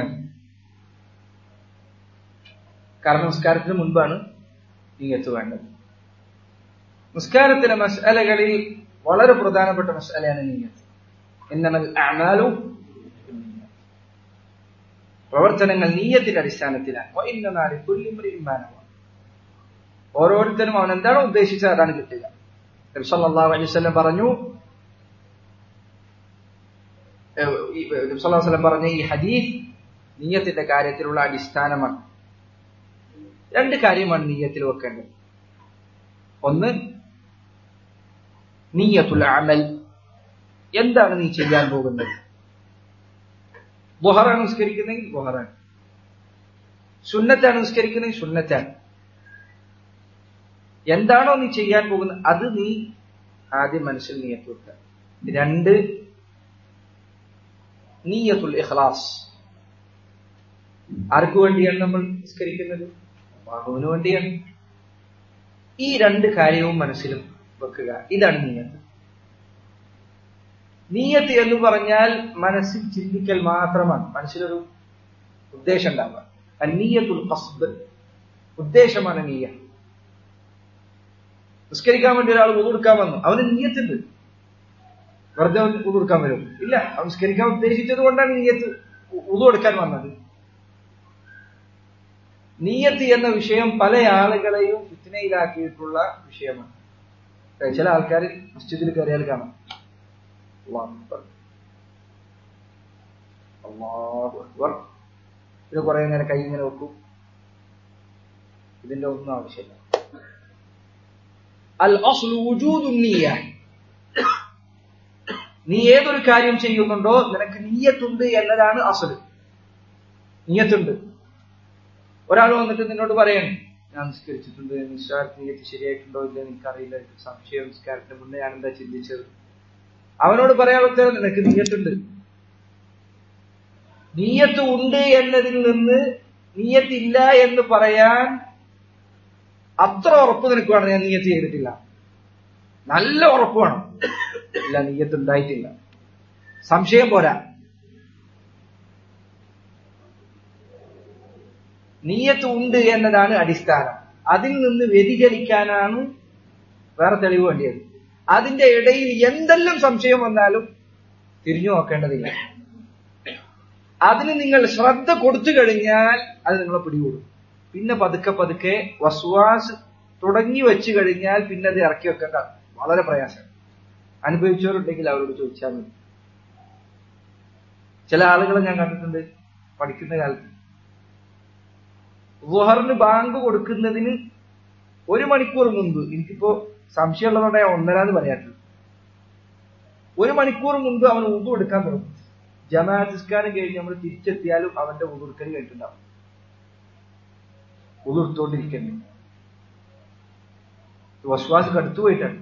കാരണം നിസ്കാരത്തിന് മുൻപാണ് നിയ്യത്ത് വേണ്ടത്. നിസ്കാരത്തിലെ മസ്അലകളിൽ വളരെ പ്രധാനപ്പെട്ട മസ്അലയാണ് നിയ്യത്ത്. ഇന്നമൽ അഅ്മാലു ബിന്നിയ്യാത്ത്. പ്രവർത്തനങ്ങൾ നിയ്യത്തിന്റെ അടിസ്ഥാനത്തിലാണ്. വഇന്നമാ ലികുല്ലി ഇംറിഇൻ മാ നവ. ഓരോരുത്തരും അവൻ എന്താണോ ഉദ്ദേശിച്ചത് അതാണ് കിട്ടുക. നബി സല്ലല്ലാഹു അലൈഹി വസല്ലം പറഞ്ഞു, നബി സല്ലല്ലാഹു അലൈഹി വസല്ലം പറഞ്ഞ ഈ ഹദീസ് നിയ്യത്തിന്റെ കാര്യത്തിലുള്ള അടിസ്ഥാനമാണ്. രണ്ട് കാര്യമാണ് നിയ്യത്തിൽ വെക്കേണ്ടത്. ഒന്ന് നിയ്യത്തുൽ അമൽ, എന്താണ് നീ ചെയ്യാൻ പോകുന്നത്. ദുഹറാണ് നിസ്കരിക്കുന്നെങ്കിൽ ദുഹറാണ്, സുന്നത്താണ് നിസ്കരിക്കുന്നെങ്കിൽ സുന്നത്താണ്. എന്താണോ നീ ചെയ്യാൻ പോകുന്നത് അത് നീ ആദ്യം മനസ്സിൽ നിയ്യത്ത് വെക്കുക. രണ്ട് നിയ്യത്തുൽ ഇഖ്ലാസ്. ആർക്കു വേണ്ടിയാണ് നമ്മൾ നിസ്കരിക്കുന്നത്? അല്ലാഹുവിന് വേണ്ടിയാണ്. ഈ രണ്ട് കാര്യവും മനസ്സിൽ വെക്കുക. ഇതാണ് നിയ്യത്ത്. നിയ്യത്ത് എന്ന് പറഞ്ഞാൽ മനസ്സിൽ ചിന്തിക്കൽ മാത്രമാണ്. മനസ്സിലൊരു ഉദ്ദേശം ഉണ്ടാവുക. അന്നിയ്യത്തുൽ ഖസ്ദ്, ഉദ്ദേശമാണ് നിയ്യ. നിസ്കരിക്കാൻ വേണ്ടി ഒരാൾ വുളു എടുക്കാൻ വന്നു, അവന് നിയ്യത്തുണ്ട്. വെറുതെ വുളു എടുക്കാൻ വരും? ഇല്ല, അവൻ നിസ്കരിക്കാൻ ഉദ്ദേശിച്ചത് കൊണ്ടാണ് നിയ്യത്ത് വുളു എടുക്കാൻ വന്നത്. നിയ്യത്ത് എന്ന വിഷയം പല ആളുകളെയും ഫിത്നയിലാക്കിയിട്ടുള്ള വിഷയമാണ്. ചില ആൾക്കാർ മസ്ജിദിൽ കയറിയാൽ കാണാം, അല്ലാഹു അക്ബർ, ഇത് കുറെ നേരം കൈ ഇങ്ങനെ വെക്കും. ഇതിന്റെ ഒന്നും ആവശ്യമില്ല. അൽ അസ്ലു വുജൂദു നിയ്യ. നീ ഏതൊരു കാര്യം ചെയ്യുന്നുണ്ടോ നിനക്ക് നിയ്യത്തുണ്ട് എന്നതാണ് അസ്ല്. നിയ്യത്തുണ്ട്. ഒരാൾ വന്നിട്ട് നിന്നോട് പറയണം, ഞാൻ നിസ്കരിച്ചിട്ടുണ്ട്, നിസ്കാരത്തിന് നിയ്യത്ത് ശരിയായിട്ടുണ്ടോ ഇല്ല എനിക്കറിയില്ല, സംശയം, നിസ്കാരത്തിന് മുന്നേ ഞാൻ എന്താ ചിന്തിച്ചത്. അവനോട് പറയാനുള്ള നിനക്ക് നിയ്യത്തുണ്ട്. നിയ്യത്ത് ഉണ്ട് എന്നതിൽ നിന്ന് നിയ്യത്തില്ല എന്ന് പറയാൻ അത്ര ഉറപ്പ് നിനക്ക് വേണം. ഞാൻ നിയ്യത്ത് ചെയ്തിട്ടില്ല, നല്ല ഉറപ്പ് വേണം. ഇല്ല, നിയ്യത്ത് ഉണ്ടായിട്ടില്ല, സംശയം പോരാ. നിയ്യത്ത് ഉണ്ട് എന്നതാണ് അടിസ്ഥാനം. അതിൽ നിന്ന് വ്യതിചലിക്കാനാണ് വേറെ തെളിവ് വേണ്ടിയത്. അതിന്റെ ഇടയിൽ എന്തെല്ലാം സംശയം വന്നാലും തിരിഞ്ഞു നോക്കേണ്ടതില്ല. അതിന് നിങ്ങൾ ശ്രദ്ധ കൊടുത്തു കഴിഞ്ഞാൽ അത് നിങ്ങളെ പിടികൂടും. പിന്നെ പതുക്കെ പതുക്കെ വസ്വാസ് തുടങ്ങി വെച്ചു കഴിഞ്ഞാൽ പിന്നെ അത് ഇറക്കി വെക്കേണ്ട വളരെ പ്രയാസം. അനുഭവിച്ചവരുണ്ടെങ്കിൽ അവരോട് ചോദിച്ചാൽ മതി. ചില ആളുകളെ ഞാൻ കണ്ടിട്ടുണ്ട് പഠിക്കുന്ന കാലത്ത്, ളുഹറിന് ബാങ്ക് കൊടുക്കുന്നതിന് ഒരു മണിക്കൂർ മുമ്പ്, എനിക്കിപ്പോ സംശയമുള്ളതുകൊണ്ട് ഞാൻ ഒന്നരാന്ന് പറയാറ്റുള്ളൂ, ഒരു മണിക്കൂർ മുമ്പ് അവൻ ഉദു എടുക്കാൻ തുടങ്ങും. ജമാഅത്ത് നിസ്കാരം കഴിഞ്ഞ് നമ്മൾ തിരിച്ചെത്തിയാലും അവന്റെ ഉദു എടുക്കൽ കഴിഞ്ഞിട്ടുണ്ടാവും. ഉദു എടുത്തോണ്ടിരിക്കുന്നു. വസ്വാസ് കടുത്തു പോയിട്ടാണ്.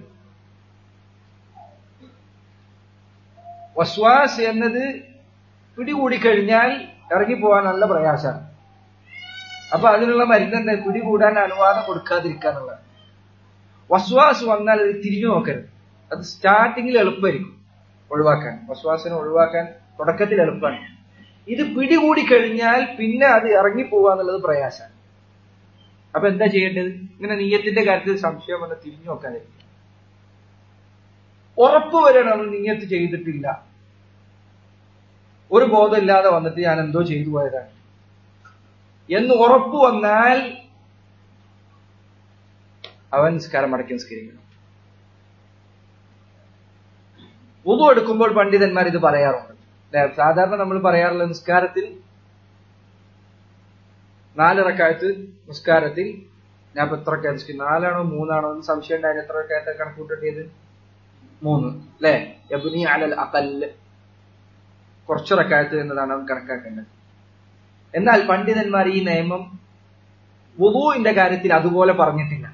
വസ്വാസ് എന്നത് പിടികൂടിക്കഴിഞ്ഞാൽ ഇറങ്ങിപ്പോവാൻ നല്ല പ്രയാസമാണ്. അപ്പൊ അതിനുള്ള മരുന്നെന്താ? പിടികൂടാൻ അനുവാദം കൊടുക്കാതിരിക്കാന്നുള്ള. വസ്വാസ് വന്നാൽ അത് തിരിഞ്ഞു നോക്കരുത്. അത് സ്റ്റാർട്ടിങ്ങിൽ എളുപ്പമായിരിക്കും ഒഴിവാക്കാൻ. വസ്വാസിനെ ഒഴിവാക്കാൻ തുടക്കത്തിൽ എളുപ്പമാണ്. ഇത് പിടികൂടി കഴിഞ്ഞാൽ പിന്നെ അത് ഇറങ്ങിപ്പോവാന്നുള്ളത് പ്രയാസമാണ്. അപ്പൊ എന്താ ചെയ്യേണ്ടത്? ഇങ്ങനെ നിയ്യത്തിന്റെ കാര്യത്തിൽ സംശയം വന്ന് തിരിഞ്ഞു നോക്കാതിരിക്കും. ഉറപ്പ് വരെയാണ് നമ്മൾ നിയ്യത്ത് ചെയ്തിട്ടില്ല, ഒരു ബോധമില്ലാതെ വന്നിട്ട് ഞാൻ എന്തോ ചെയ്തു പോയതാണ് എന്ന് ഉറപ്പ് വന്നാൽ അവൻ നിസ്കാരം മടക്കി നിസ്കരിക്കണം. വുളു എടുക്കുമ്പോൾ പണ്ഡിതന്മാർ ഇത് പറയാറുണ്ട്. സാധാരണ നമ്മൾ പറയാറുള്ള നിസ്കാരത്തിൽ നാല് റക്അത്ത് നിസ്കാരത്തിൽ ഞാൻ ഇപ്പൊ എത്ര റക്അത്ത് നിസ്കരിക്കും, നാലാണോ മൂന്നാണോ എന്ന് സംശയം ഉണ്ടായാലും എത്ര റക്അത്ത് കണക്കൂട്ടിയത്? മൂന്ന് അല്ലെ? യബ്നി അലൽ അഖൽ, കുറച്ച് റക്അത്ത് എന്നതാണ് അവൻ കണക്കാക്കേണ്ടത്. എന്നാൽ പണ്ഡിതന്മാർ ഈ നിയമം വുളൂഇന്റെ കാര്യത്തിൽ അതുപോലെ പറഞ്ഞിട്ടില്ല.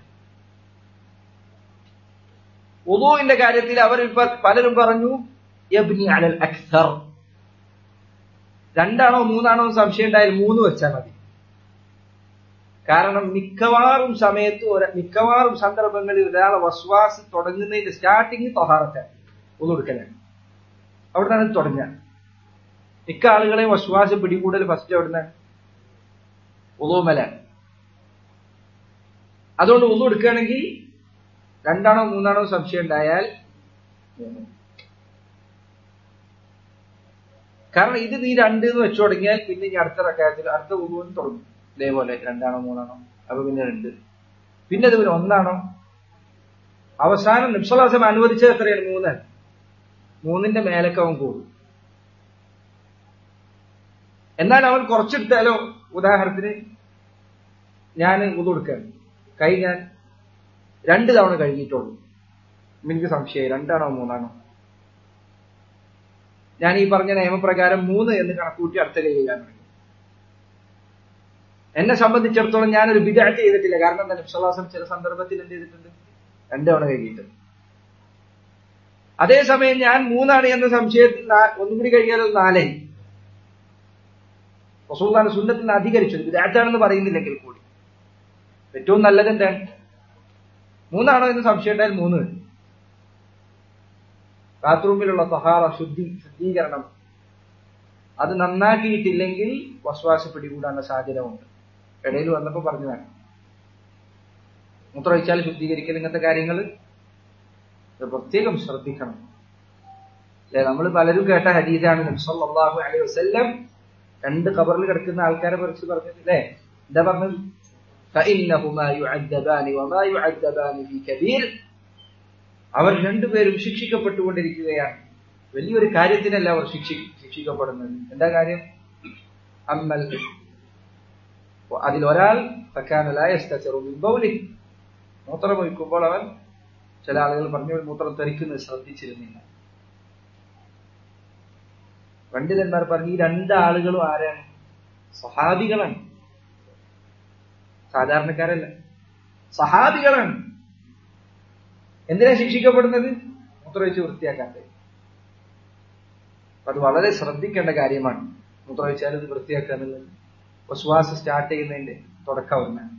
വുളൂഇന്റെ കാര്യത്തിൽ അവർ പലരും പറഞ്ഞു യബ്നി അലൽ അക്സർ, രണ്ടാണോ മൂന്നാണോ സംശയം ഉണ്ടായാൽ മൂന്ന് വെച്ചാൽ മതി. കാരണം മിക്കവാറും സമയത്ത് മിക്കവാറും സന്ദർഭങ്ങളിൽ ഒരാളെ വസ്വാസ് തുടങ്ങുന്നതിന്റെ സ്റ്റാർട്ടിങ് ത്വഹാറത്താണ്, വുളു എടുക്കലാണ്. അവിടെ നിന്നാണ് തുടങ്ങുക. മിക്ക ആളുകളെ വസ്വാസ് പിടികൂടൽ ഫസ്റ്റ് എവിടുന്നാണ്? വുളുമലാണ്. അതുകൊണ്ട് വുളു എടുക്കുകയാണെങ്കിൽ രണ്ടാണോ മൂന്നാണോ സംശയം ഉണ്ടായാൽ മൂന്ന്. കാരണം ഇത് നീ രണ്ട് എന്ന് വെച്ചു തുടങ്ങിയാൽ പിന്നെ ഇനി അടുത്ത റക്അത്തിൽ അടുത്ത വുളുവിന് തുടങ്ങും ഇതേപോലെ രണ്ടാണോ മൂന്നാണോ, അപ്പൊ പിന്നെ രണ്ട്, പിന്നെ ഇത് പിന്നെ ഒന്നാണോ. അവസാനം നബി സ്വല്ലല്ലാഹു അലൈഹി വസല്ലം അനുവദിച്ചത് എത്രയാണ്? മൂന്നാണ്. മൂന്നിന്റെ മേലൊക്കെ അവൻ കൂടും. എന്നാൽ അവൻ കുറച്ചെടുത്താലോ, ഉദാഹരണത്തിന് ഞാൻ വുളു എടുക്കാൻ കൈ ഞാൻ രണ്ട് തവണ കഴുകിയിട്ടുള്ളൂ, എനിക്ക് സംശയമായി രണ്ടാണോ മൂന്നാണോ, ഞാൻ ഈ പറഞ്ഞ നിയമപ്രകാരം മൂന്ന് എന്ന് കണക്കൂട്ടി അടുത്ത കൈ കഴുകാൻ തുടങ്ങി. എന്നെ സംബന്ധിച്ചിടത്തോളം ഞാനൊരു ബിദ്അത്ത് ചെയ്തിട്ടില്ല. കാരണം എന്താ, നബി സല്ലല്ലാഹു അലൈഹി വസല്ലം ചില സന്ദർഭത്തിൽ എന്ത് ചെയ്തിട്ടുണ്ട്, രണ്ട് തവണ കഴുകിയിട്ടുണ്ട്. അതേസമയം ഞാൻ മൂന്നാണ് എന്ന സംശയത്തിൽ ഒന്നും കൂടി കഴിയാലോ നാലായി. റസൂലുള്ളാഹിന്റെ സുന്നത്തിൽ അധികരിച്ചു, ബിദ്അത്താണെന്ന് പറയുന്നില്ലെങ്കിൽ കൂടി ഏറ്റവും നല്ലത് എന്താണ്, മൂന്നാണോ എന്ന് സംശയം ഉണ്ടായാൽ മൂന്ന്. ബാത്റൂമിലുള്ള തഹാറ, ശുദ്ധി ശുദ്ധീകരണം അത് നന്നാക്കിയിട്ടില്ലെങ്കിൽ വസ്വാസ പിടികൂടാനുള്ള സാധ്യത ഉണ്ട്. ഇടയിൽ വന്നപ്പോ പറഞ്ഞതാണ് മൂത്രമൊഴിച്ചാൽ ശുദ്ധീകരിക്കൽ, ഇങ്ങനത്തെ കാര്യങ്ങൾ പ്രത്യേകം ശ്രദ്ധിക്കണം. അല്ലെ, നമ്മൾ പലരും കേട്ട ഹദീസാണ് നബി സല്ലല്ലാഹു അലൈഹി വസല്ലം രണ്ട് ഖബറിൽ കിടക്കുന്ന ആൾക്കാരെ കുറിച്ച് പറഞ്ഞില്ലേ, എന്താ പറഞ്ഞത്, فإنهما يعذبان وما يعذبان في كبير. അവർ രണ്ടുപേരും ശിക്ഷിക്കപ്പെട്ടുകൊണ്ടിരിക്കുകയാണ്, വലിയൊരു കാര്യത്തിനല്ല അവർ ശിക്ഷി ശിക്ഷിക്കപ്പെടുന്നത്. എന്താ കാര്യം, അമ്മൽ അതിലൊരാൾ മൂത്രമൊഴിക്കുമ്പോൾ അവൻ, ചില ആളുകൾ പറഞ്ഞു മൂത്രം തെറിക്കുന്നത് ശ്രദ്ധിച്ചിരുന്നില്ല. പണ്ഡിതന്മാർ പറഞ്ഞു ഈ രണ്ടാളുകളും ആരാണ്, സഹാബികളാണ്, സാധാരണക്കാരല്ല, സഹാബികളാണ്. എന്തിനാ ശിക്ഷിക്കപ്പെടുന്നത്, മൂത്രമൊഴിച്ച് വൃത്തിയാക്കാത്തത്. അത് വളരെ ശ്രദ്ധിക്കേണ്ട കാര്യമാണ്. മൂത്രമൊഴിച്ചാൽ ഇത് വൃത്തിയാക്കുക എന്നുള്ളത് വസ്വാസ് സ്റ്റാർട്ട് ചെയ്യുന്നതിന്റെ തുടക്കമാണ്.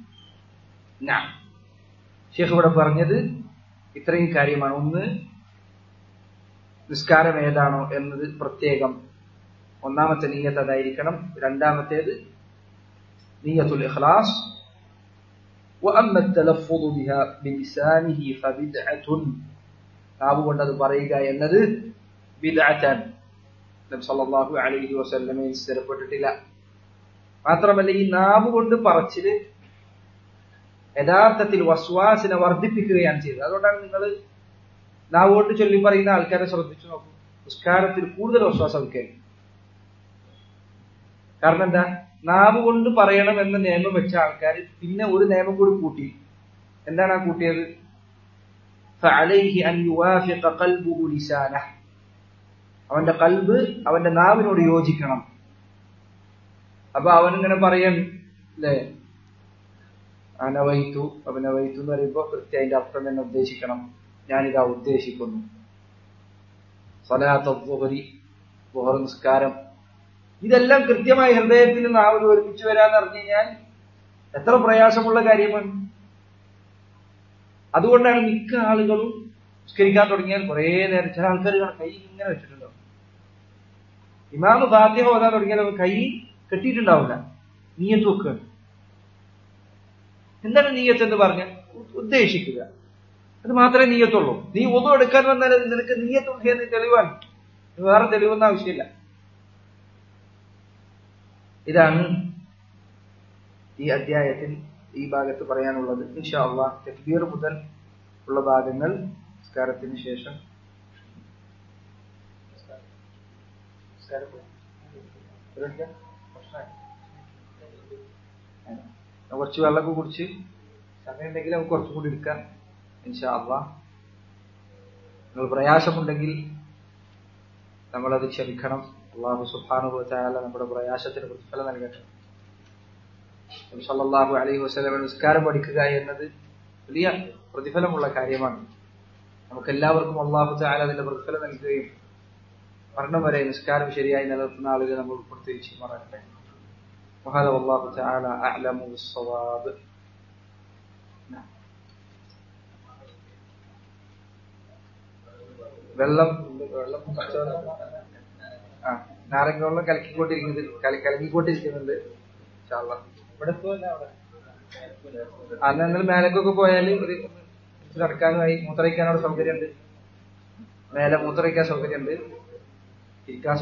ഷെയ്ഖ് ഇവിടെ പറഞ്ഞത് ഇത്രയും കാര്യമാണ്. ഒന്ന്, നിസ്കാരം ഏതാണോ എന്നത് പ്രത്യേകം ഒന്നാമത്തെ നിയ്യത്ത് അതായിരിക്കണം. രണ്ടാമത്തേത് നിയ്യത്തുൽ ഇഖ്ലാസ്. وأما التلفظ بها بلسانه فبدعة. നാവ് കൊണ്ട് അത് പറയുക എന്നത് ബിദ്അത്താണ്. നബി സല്ലല്ലാഹു അലൈഹി വസല്ലമയെ സ്ഥിരപ്പെട്ടിട്ടില്ല. മാത്രമല്ല ഈ നാവ് കൊണ്ട് പറച്ചില് യഥാർത്ഥത്തിൽ വസ്വാസിനെ വർദ്ധിപ്പിക്കുകയാണ് ചെയ്തത്. അതുകൊണ്ടാണ് നിങ്ങൾ നാവ് കൊണ്ട് ചൊല്ലി പറയുന്ന ആൾക്കാരെ ശ്രദ്ധിച്ചു നോക്കൂ, നിസ്കാരത്തിൽ കൂടുതൽ വസ്വാസം കേൾക്കും. കാരണം എന്താ, നാവ് കൊണ്ട് പറയണം എന്ന നിയമം വെച്ച ആൾക്കാർ പിന്നെ ഒരു നിയമം കൂടി കൂട്ടി. എന്താണ് ആ കൂട്ടിയത്, فعليه أن يوافق قلبه لسانه. അവന്റെ കൽബ് അവന്റെ നാവിനോട് യോജിക്കണം. അപ്പൊ അവനിങ്ങനെ പറയാൻ അല്ലേ, അനവൈത്തു അഭിനവൈത്തു എന്ന് പറയുമ്പോ കൃത്യം അതിന്റെ അർത്ഥം തന്നെ ഉദ്ദേശിക്കണം, ഞാനിതാ ഉദ്ദേശിക്കുന്നു. സ്വലാത്ത് ദുഹരി, ദുഹർ നിസ്കാരം, ഇതെല്ലാം കൃത്യമായി ഹൃദയത്തിൽ നാവിൽ ഒരുമിച്ച് വരാന്ന് പറഞ്ഞു കഴിഞ്ഞാൽ എത്ര പ്രയാസമുള്ള കാര്യമാണ്. അതുകൊണ്ടാണ് മിക്ക ആളുകളും നിസ്കരിക്കാൻ തുടങ്ങിയാൽ കുറെ നേരം, ചില ആൾക്കാർ കൈ ഇങ്ങനെ വെച്ചിട്ടുണ്ടാവും, ഇമാമ് ഫാത്തിഹ ഓതാൻ തുടങ്ങിയാൽ കൈ കെട്ടിയിട്ടുണ്ടാവില്ല, നീയത്ത് വെക്കുകയാണ്. എന്താണ് നീയത്ത് എന്ന് പറഞ്ഞാൽ ഉദ്ദേശിക്കുക, അത് മാത്രമേ നീയത്തുള്ളൂ. നീ ഒതു എടുക്കാൻ വന്നാൽ നിനക്ക് നീയത്തുണ്ട് എന്ന് തെളിവാണ്, വേറെ തെളിവൊന്നും ആവശ്യമില്ല. ഇതാണ് ഈ അധ്യായത്തിൽ ഈ ഭാഗത്ത് പറയാനുള്ളത്. ഇൻഷാ അല്ലാഹ് തക്ബീർ മുതൽ ഉള്ള ഭാഗങ്ങൾ നിസ്കാരത്തിന് ശേഷം കുറച്ച് വെള്ളമൊക്കെ കുടിച്ച് സമയമുണ്ടെങ്കിൽ നമുക്ക് കുറച്ചും കൂടി എടുക്കാം ഇൻഷാ അല്ലാഹ്. നിങ്ങൾ പ്രയാസമുണ്ടെങ്കിൽ നമ്മളത് ക്ഷമിക്കണം. അല്ലാഹു സുബ്ഹാനഹു വ തആല നമ്മുടെ പ്രയാസത്തിന് പ്രതിഫലം നൽകട്ടെ. നബി സല്ലല്ലാഹു അലൈഹി വസല്ലം നിസ്കാരം പഠിക്കുക എന്നത് വലിയ പ്രതിഫലമുള്ള കാര്യമാണ്. നമുക്കെല്ലാവർക്കും അല്ലാഹു തആല അതിന്റെ പ്രതിഫലം നൽകുകയും മരണം വരെ നിസ്കാരം ശരിയായി നിലനിർത്തുന്ന ആളുകൾ നമ്മൾ ഉൾപ്പെടുത്തി മാറട്ടെ. وهذا والله تعالى أعلم بالصواب. വെള്ളം വെള്ളം ആ നാരങ്ങ വെള്ളം കലക്കിക്കൊണ്ടിരിക്കുന്നത് കലങ്ങിക്കൊണ്ടിരിക്കുന്നുണ്ട്. അന്ന് നിങ്ങൾ മേലക്കൊക്കെ പോയാല് ഒരു നടക്കാനുമായി മൂത്രയിക്കാനുള്ള സൗകര്യമുണ്ട്, മേലെ മൂത്രയിക്കാൻ സൗകര്യമുണ്ട്, ഇരിക്കാൻ